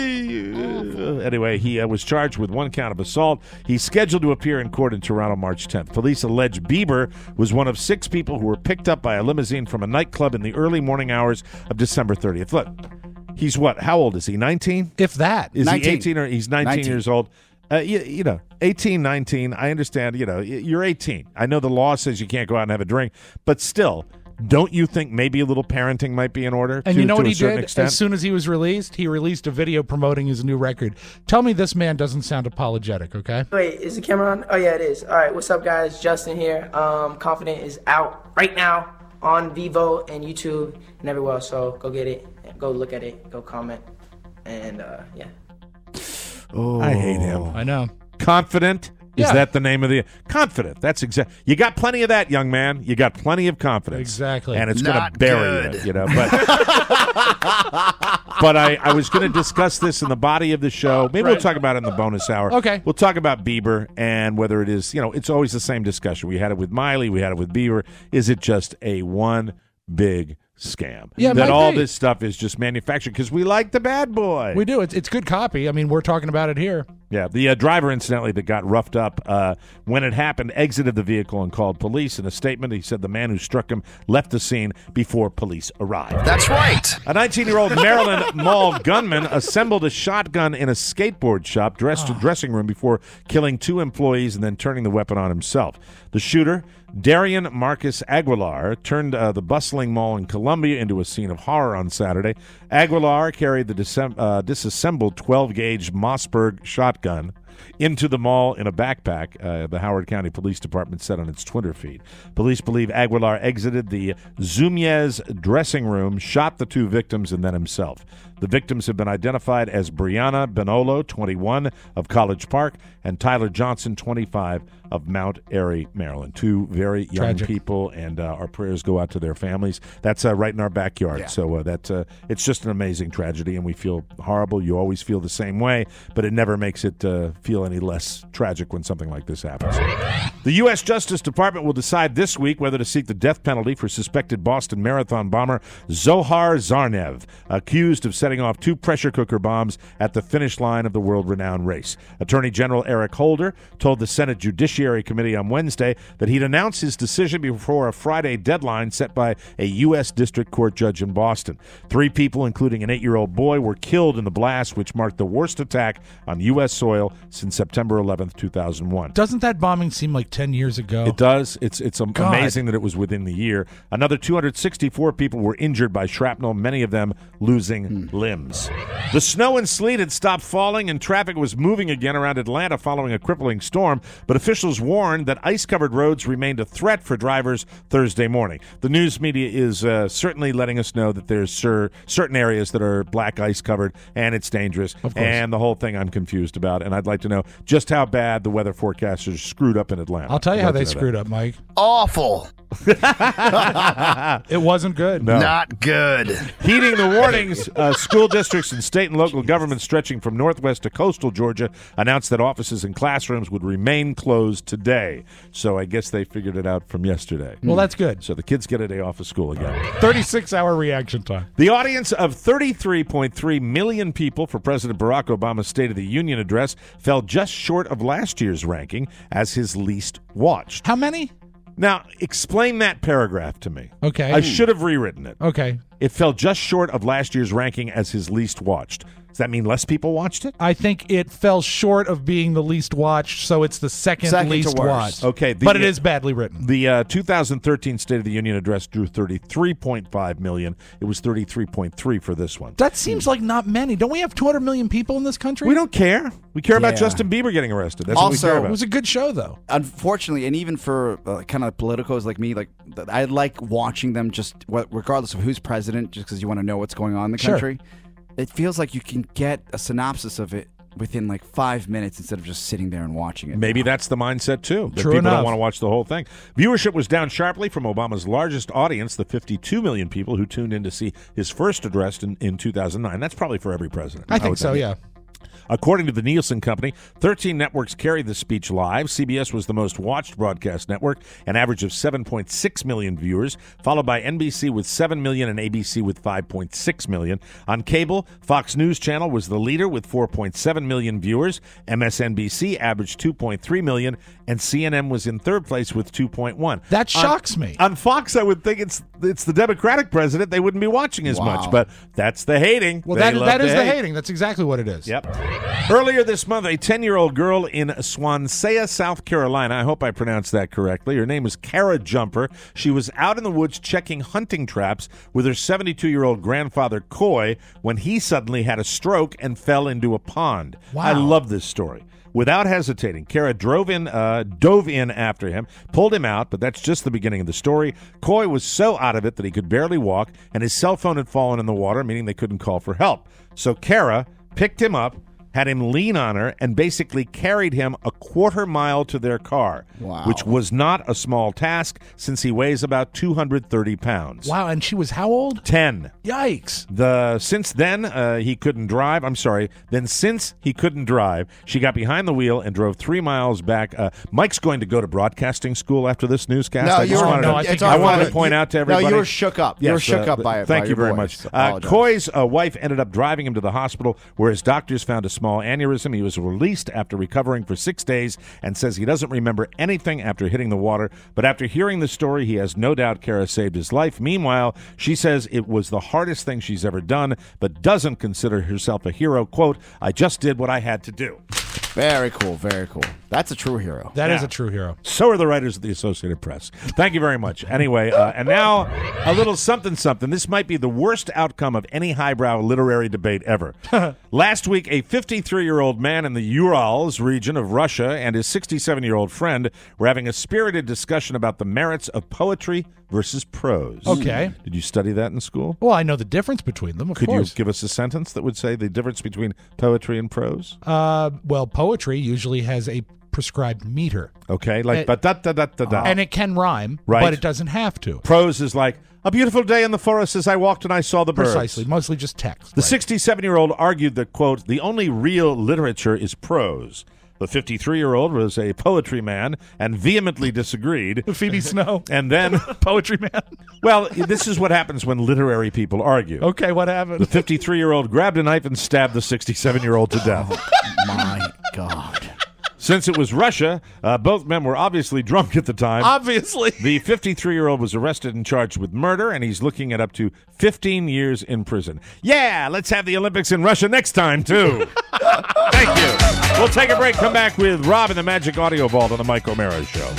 TV. Anyway, he was charged with 1 count of assault. He's scheduled to appear in court in Toronto March 10th. Police allege Bieber was one of 6 people who were picked up by a limousine from a nightclub in the early morning hours of December 30th. Look, he's what? How old is he? 19? If that. Is 19. he 18 or he's 19 years old? You know, 18, 19, I understand, you're 18. I know the law says you can't go out and have a drink, but still, don't you think maybe a little parenting might be in order? And you know what to he a certain did? extent? As soon as he was released, he released a video promoting his new record. Tell me this man doesn't sound apologetic, okay? Wait, is the camera on? Oh, yeah, it is. All right, what's up, guys? Justin here. Confident is out right now on Vivo and YouTube and everywhere else. So go get it. Go look at it. Go comment. And, yeah. Oh, I hate him. I know. Confident? Is Yeah. that the name of the... Confident. That's exact. You got plenty of that, young man. You got plenty of confidence. Exactly. And it's going to Not bury good. you, But, but I was going to discuss this in the body of the show. Maybe we'll talk about it in the bonus hour. Okay. We'll talk about Bieber and whether it is, it's always the same discussion. We had it with Miley. We had it with Bieber. Is it just a one big scam? Yeah, it that might all be. this stuff is just manufactured because we like the bad boy. We do. It's good copy. I mean, we're talking about it here. Yeah, the driver, incidentally, that got roughed up when it happened, exited the vehicle and called police. In a statement, he said the man who struck him left the scene before police arrived. That's right. A 19-year-old Maryland mall gunman assembled a shotgun in a skateboard shop dressing room before killing 2 employees and then turning the weapon on himself. The shooter, Darian Marcus Aguilar, turned the bustling mall in Columbia into a scene of horror on Saturday. Aguilar carried the disassembled 12-gauge Mossberg shotgun into the mall in a backpack, the Howard County Police Department said on its Twitter feed. Police believe Aguilar exited the Zumiez dressing room, shot the 2 victims, and then himself. The victims have been identified as Brianna Benolo, 21, of College Park, and Tyler Johnson, 25, of Mount Airy, Maryland. 2 very young people, and our prayers go out to their families. That's right in our backyard. Yeah. So it's just an amazing tragedy, and we feel horrible. You always feel the same way, but it never makes it feel any less tragic when something like this happens. The U.S. Justice Department will decide this week whether to seek the death penalty for suspected Boston Marathon bomber Zohar Zarnev, accused of setting off 2 pressure cooker bombs at the finish line of the world-renowned race. Attorney General Eric Holder told the Senate Judiciary Committee on Wednesday that he'd announce his decision before a Friday deadline set by a U.S. District Court judge in Boston. 3 people, including an 8-year-old boy, were killed in the blast, which marked the worst attack on U.S. soil since September 11th, 2001. Doesn't that bombing seem like 10 years ago? It does. It's amazing that it was within the year. Another 264 people were injured by shrapnel, many of them losing limbs. The snow and sleet had stopped falling and traffic was moving again around Atlanta following a crippling storm, but officials warned that ice-covered roads remained a threat for drivers Thursday morning. The news media is certainly letting us know that there's certain areas that are black ice-covered, and it's dangerous. And the whole thing I'm confused about, and I'd like to know just how bad the weather forecasters screwed up in Atlanta. I'll tell you how they screwed up, Mike. Awful. It wasn't good. No. Not good. Heeding the warnings, school districts and state and local governments stretching from northwest to coastal Georgia announced that offices and classrooms would remain closed today. So I guess they figured it out from yesterday. Well, that's good. So the kids get a day off of school again. 36-hour reaction time. The audience of 33.3 million people for President Barack Obama's State of the Union address fell just short of last year's ranking as his least watched. How many? Now, explain that paragraph to me. Okay. I should have rewritten it. Okay. It fell just short of last year's ranking as his least watched. Does that mean less people watched it? I think it fell short of being the least watched, so it's the second least watched. Okay. But it is badly written. The 2013 State of the Union address drew 33.5 million. It was 33.3 for this one. That seems like not many. Don't we have 200 million people in this country? We don't care. We care about Justin Bieber getting arrested. That's what we care about. It was a good show, though. Unfortunately, and even for kind of politicos like me, like I like watching them just regardless of who's president, just because you want to know what's going on in the country. It feels like you can get a synopsis of it within like 5 minutes instead of just sitting there and watching it. Maybe that's the mindset, too. That True people enough. don't want to watch the whole thing. Viewership was down sharply from Obama's largest audience, the 52 million people who tuned in to see his first address in 2009. That's probably for every president. I think so, yeah. According to the Nielsen Company, 13 networks carried the speech live. CBS was the most watched broadcast network, an average of 7.6 million viewers, followed by NBC with 7 million and ABC with 5.6 million. On cable, Fox News Channel was the leader with 4.7 million viewers. MSNBC averaged 2.3 million, and CNN was in third place with 2.1. That shocks me. On Fox, I would think it's the Democratic president. They wouldn't be watching as much, but that's the hating. Well, that is the hating. That's exactly what it is. Yep. Earlier this month, a 10-year-old girl in Swansea, South Carolina, I hope I pronounced that correctly. Her name was Kara Jumper. She was out in the woods checking hunting traps with her 72-year-old grandfather, Coy, when he suddenly had a stroke and fell into a pond. Wow. I love this story. Without hesitating, Kara dove in after him, pulled him out, but that's just the beginning of the story. Coy was so out of it that he could barely walk, and his cell phone had fallen in the water, meaning they couldn't call for help. So Kara picked him up, had him lean on her, and basically carried him a quarter mile to their car, which was not a small task since he weighs about 230 pounds. Wow, and she was how old? 10. Yikes. Since then, he couldn't drive. Since he couldn't drive, she got behind the wheel and drove 3 miles back. Mike's going to go to broadcasting school after this newscast. I wanted to point out to everybody. No, you were shook up. You were shook up by it. Thank you very much. Coy's wife ended up driving him to the hospital, where his doctors found a small small aneurysm. He was released after recovering for 6 days and says he doesn't remember anything after hitting the water. But after hearing the story, he has no doubt Kara saved his life. Meanwhile, she says it was the hardest thing she's ever done, but doesn't consider herself a hero. Quote, "I just did what I had to do." Very cool, very cool. That's a true hero. That is a true hero. So are the writers of the Associated Press. Thank you very much. Anyway, and now a little something. This might be the worst outcome of any highbrow literary debate ever. Last week, a 53-year-old man in the Urals region of Russia and his 67-year-old friend were having a spirited discussion about the merits of poetry versus prose. Okay. Did you study that in school? Well, I know the difference between them, of Could course. you give us a sentence that would say the difference between poetry and prose? Well, poetry usually has a prescribed meter. Okay, like ba-da-da-da-da-da. And it can rhyme, Right. but it doesn't have to. Prose is like, a beautiful day in the forest as I walked and I saw the birds. Precisely, mostly just text. The 67-year-old argued that, quote, the only real literature is prose. The 53-year-old was a poetry man and vehemently disagreed. Phoebe Snow. And then... Poetry man. Well, this is what happens when literary people argue. Okay, what happened? The 53-year-old grabbed a knife and stabbed the 67-year-old to death. My God. Since it was Russia, both men were obviously drunk at the time. Obviously. The 53-year-old was arrested and charged with murder, and he's looking at up to 15 years in prison. Yeah, let's have the Olympics in Russia next time, too. Thank you. We'll take a break, come back with Rob and the Magic Audio Vault on the Mike O'Mara Show.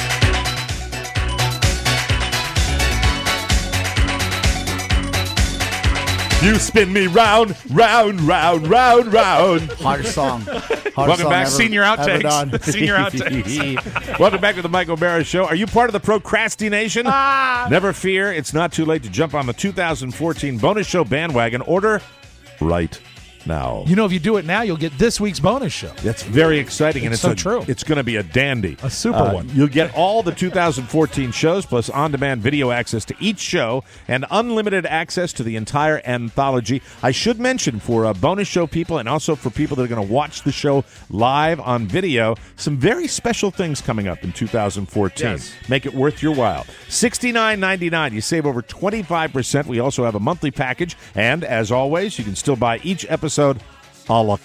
You spin me round, round, round, round, round. Hardest song. Welcome back, Senior Outtakes. Senior Outtakes. Welcome back to the Mike O'Mara Show. Are you part of the procrastination? Never fear, it's not too late to jump on the 2014 bonus show bandwagon. Order right now. You know, if you do it now, you'll get this week's bonus show. That's very exciting, and It's so it's true. It's going to be a dandy. A super one. You'll get all the 2014 shows, plus on-demand video access to each show, and unlimited access to the entire anthology. I should mention, for bonus show people and also for people that are going to watch the show live on video, some very special things coming up in 2014. Yes. Make it worth your while. $69.99. You save over 25%. We also have a monthly package, and as always, you can still buy each episode a la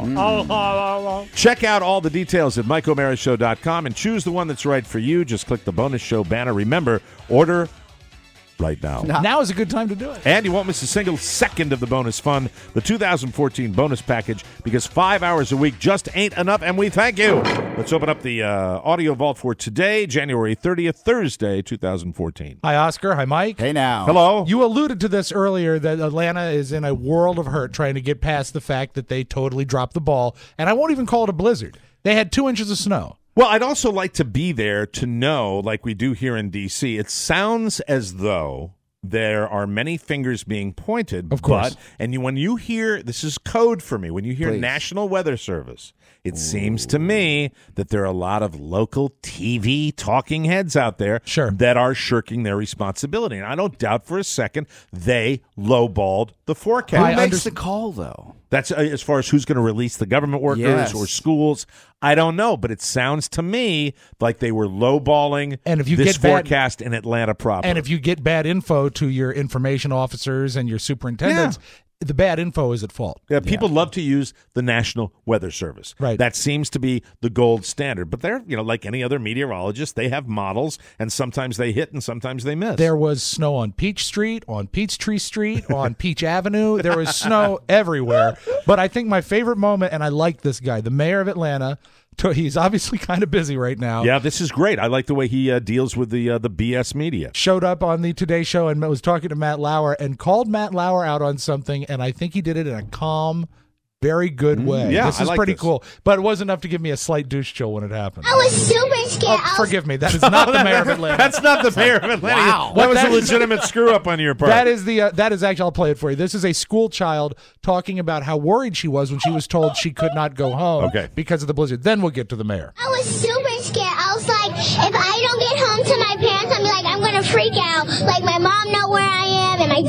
carte. Check out all the details at MikeO'MaraShow.com and choose the one that's right for you. Just click the bonus show banner. Remember, order right now. Now is a good time to do it. And you won't miss a single second of the bonus fun, the 2014 bonus package, because 5 hours a week just ain't enough, and we thank you. Let's open up the audio vault for today, January 30th, Thursday, 2014. Hi, Oscar. Hi, Mike. Hey, now. Hello. You alluded to this earlier, that Atlanta is in a world of hurt trying to get past the fact that they totally dropped the ball. And I won't even call it a blizzard. They had 2 inches of snow. Well, I'd also like to be there to know, like we do here in D.C., it sounds as though there are many fingers being pointed. Of course. But, and when you hear, this is code for me, when you hear Please. National Weather Service, it seems to me that there are a lot of local TV talking heads out there that are shirking their responsibility. And I don't doubt for a second they lowballed the forecast. Who makes the call, though? That's as far as who's going to release the government workers Yes. or schools. I don't know, but it sounds to me like they were lowballing this forecast in Atlanta proper. And if you get bad info to your information officers and your superintendents, the bad info is at fault. Yeah, people love to use the National Weather Service. Right. That seems to be the gold standard. But they're, like any other meteorologist, they have models, and sometimes they hit and sometimes they miss. There was snow on Peach Street, on Peachtree Street, on Peach Avenue. There was snow everywhere. But I think my favorite moment, and I like this guy, the mayor of Atlanta, he's obviously kind of busy right now. Yeah, this is great. I like the way he deals with the BS media. Showed up on the Today Show and was talking to Matt Lauer and called Matt Lauer out on something, and I think he did it in a calm, very good way. Yeah, this is I like pretty this. cool. But it was enough to give me a slight douche chill when it happened. I was super scared. Oh, forgive me. That is not the mayor of Atlanta. That's not the mayor of Atlanta. Wow. That was That a is- legitimate screw-up on your part. That is actually, I'll play it for you. This is a school child talking about how worried she was when she was told she could not go home because of the blizzard. Then we'll get to the mayor. I was super scared. I was like, if I don't get home to my parents, I'm like, I'm gonna freak out. Like my mom know where I am and my dad and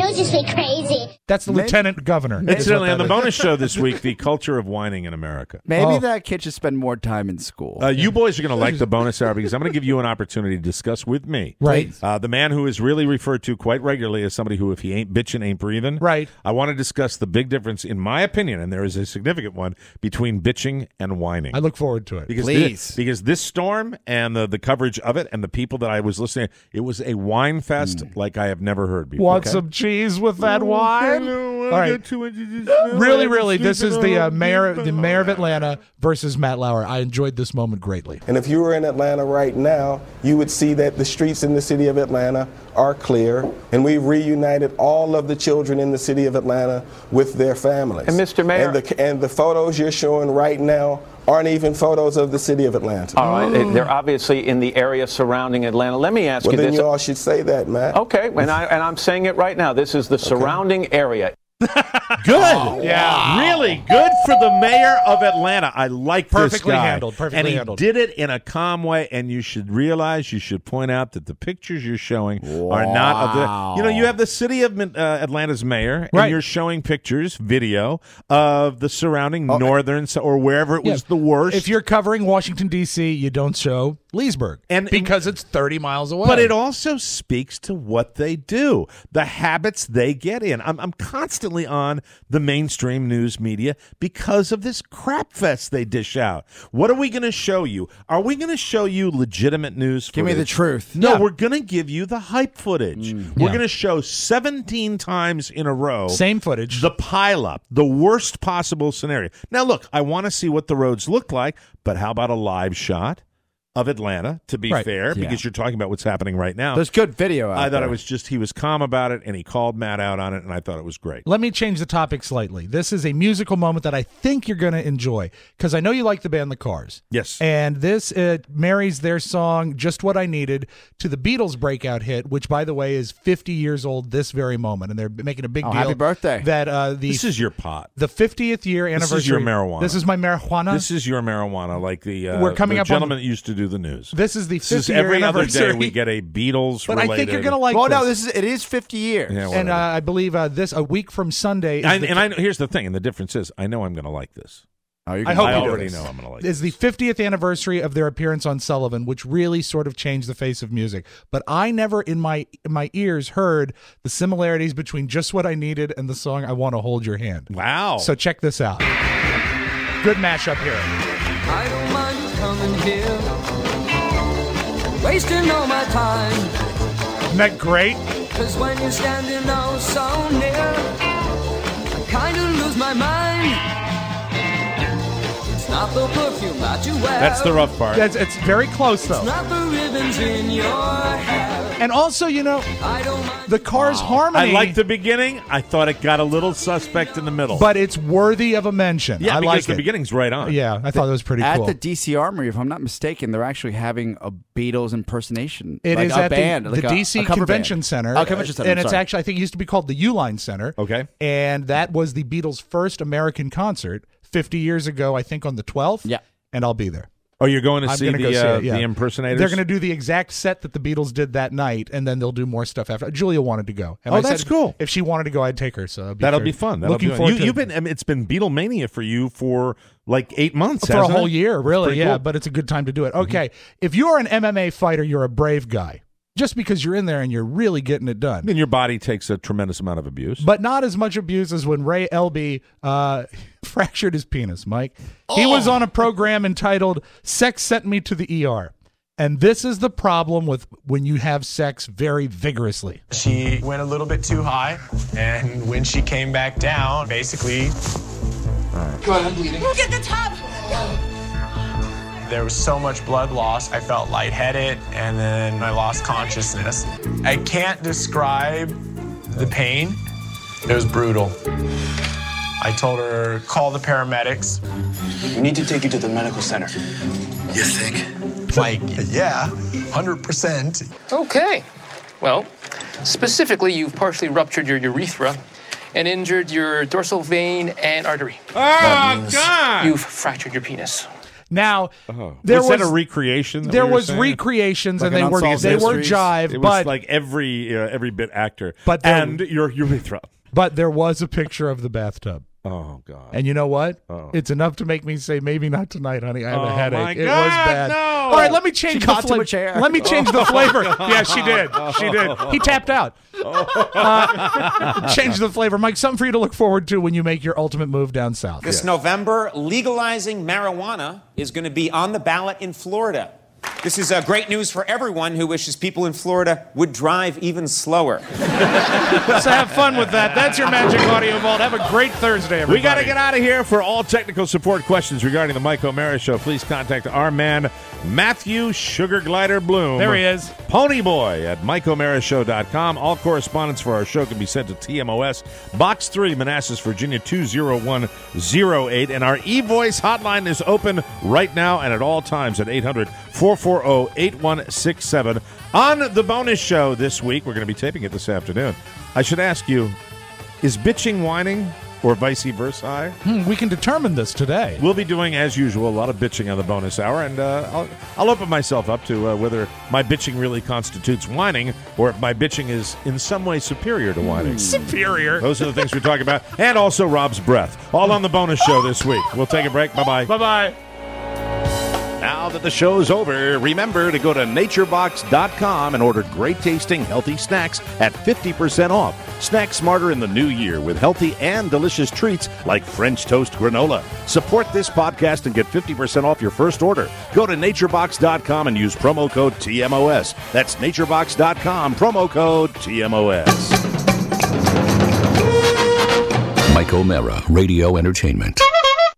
You'll just be crazy. That's the lieutenant governor. Incidentally, on the bonus show this week, the culture of whining in America. Maybe that kid should spend more time in school. You boys are going to like the bonus hour because I'm going to give you an opportunity to discuss with me. Right. The man who is really referred to quite regularly as somebody who, if he ain't bitching, ain't breathing. Right. I want to discuss the big difference, in my opinion, and there is a significant one, between bitching and whining. I look forward to it. Because this storm and the coverage of it and the people that I was listening to, it was a wine fest like I have never heard before. Want some cheese with that wine? All right. Really, this is the mayor of Atlanta versus Matt Lauer. I enjoyed this moment greatly. And if you were in Atlanta right now, you would see that the streets in the city of Atlanta are clear, and we've reunited all of the children in the city of Atlanta with their families. And Mr. Mayor, and the photos you're showing right now aren't even photos of the city of Atlanta. All right, they're obviously in the area surrounding Atlanta. Let me ask you this. Well, then you all should say that, Matt. Okay, and I'm saying it right now. This is the surrounding area. Good. Yeah. Really good for the mayor of Atlanta. I like this guy. Perfectly handled. Did it in a calm way, and you should point out that the pictures you're showing are not of the... You know, you have the city of Atlanta's mayor, and you're showing pictures, video, of the surrounding northern, or wherever it was the worst. If you're covering Washington, D.C., you don't show Leesburg, because it's 30 miles away. But it also speaks to what they do, the habits they get in. I'm constantly on the mainstream news media because of this crap fest they dish out. What are we going to show you? Are we going to show you legitimate news footage? Give me the truth. No, we're going to give you the hype footage. We're going to show 17 times in a row. Same footage. The pileup, the worst possible scenario. Now, look, I want to see what the roads look like, but how about a live shot of Atlanta, to be fair, because you're talking about what's happening right now. There's good video out I thought there. it was he was calm about it, and he called Matt out on it, and I thought it was great. Let me change the topic slightly. This is a musical moment that I think you're going to enjoy, because I know you like the band The Cars. Yes. And this marries their song, Just What I Needed, to the Beatles' breakout hit, which, by the way, is 50 years old this very moment, and they're making a big deal. Happy birthday. That this is your pot. The 50th year anniversary. This is your marijuana. This is my marijuana. This is your marijuana, like the, We're coming the up gentleman that used to do the news. This is the 50th year every anniversary. other day we get a Beatles but related. I think you're going to like this. this. No, it is 50 years. Yeah, and I believe this, a week from Sunday. I know, here's the thing, and the difference is, I know I'm going to like this. I already know I'm going to like this. It's the 50th anniversary of their appearance on Sullivan, which really sort of changed the face of music. But I never in my ears heard the similarities between Just What I Needed and the song I Want to Hold Your Hand. Wow. So check this out. Good mashup here. I don't mind coming here, wasting all my time. Isn't that great? Cause when you're standing oh so near, I kind of lose my mind. It's not the perfume that you wear. That's the rough part. It's very close, though. It's not the ribbons in your hair. And also, you know, the Cars' harmony. I liked the beginning. I thought it got a little suspect in the middle. But it's worthy of a mention. Yeah, I because like the it. beginning's right on. Yeah, I thought it was pretty cool. At the DC Armory, if I'm not mistaken, they're actually having a Beatles impersonation. It like is a at band, the like DC cover Convention band. Center. Oh, Convention Center. And I'm it's sorry. actually, I think it used to be called the Uline Center. Okay. And that was the Beatles' first American concert 50 years ago, I think on the 12th. Yeah. And I'll be there. Oh, you're going to I'm see gonna go see it, yeah. the impersonators? They're going to do the exact set that the Beatles did that night, and then they'll do more stuff after. Julia wanted to go. And I that's said cool. If she wanted to go, I'd take her. So That'll be fun. Looking forward to You've been. I mean, it's been Beatlemania for you for like 8 months. For a hasn't whole it? year, really, Pretty yeah. cool. But it's a good time to do it. Okay, if you're an MMA fighter, you're a brave guy. Just because you're in there and you're really getting it done. And your body takes a tremendous amount of abuse. But not as much abuse as when Ray Elby fractured his penis, Mike. He was on a program entitled Sex Sent Me to the ER. And this is the problem with when you have sex very vigorously. She went a little bit too high, and when she came back down, basically, Go ahead, I'm bleeding. Get the top! there was so much blood loss, I felt lightheaded, and then I lost consciousness. I can't describe the pain. It was brutal. I told her, call the paramedics. We need to take you to the medical center. You think? Like, yeah, 100%. Okay. Well, specifically, you've partially ruptured your urethra and injured your dorsal vein and artery. Oh, God! You've fractured your penis. Now, there was that a recreation? There was recreations, and they were jive, It was but like every bit actor. But and your urethra. But there was a picture of the bathtub. Oh God! And you know what? Oh. It's enough to make me say, maybe not tonight, honey. I have a headache. My It God, was bad. no! All right, let me change the flavor. Let me change the flavor. Yeah, she did. She did. He tapped out. Change the flavor, Mike. Something for you to look forward to when you make your ultimate move down south. This November, legalizing marijuana is going to be on the ballot in Florida. This is great news for everyone who wishes people in Florida would drive even slower. Let's have fun with that. That's your Magic Audio Vault. Have a great Thursday, everybody. We got to get out of here. For all technical support questions regarding the Mike O'Mara Show, please contact our man, Matthew Sugar Glider Bloom. There he is. Ponyboy at MikeO'MaraShow.com. All correspondence for our show can be sent to TMOS, Box 3, Manassas, Virginia 20108. And our e-voice hotline is open right now and at all times at 800-440-8167. On the bonus show this week, we're going to be taping it this afternoon. I should ask you, is bitching whining or vice versa? We can determine this today. We'll be doing, as usual, a lot of bitching on the bonus hour, and I'll open myself up to whether my bitching really constitutes whining or if my bitching is in some way superior to whining. Superior. Those are the things we talk about, and also Rob's breath. All on the bonus show this week. We'll take a break. Bye-bye. Bye-bye. Now that the show's over, remember to go to naturebox.com and order great-tasting, healthy snacks at 50% off. Snack smarter in the new year with healthy and delicious treats like French toast granola. Support this podcast and get 50% off your first order. Go to naturebox.com and use promo code TMOS. That's naturebox.com, promo code TMOS. Mike O'Mara, Radio Entertainment.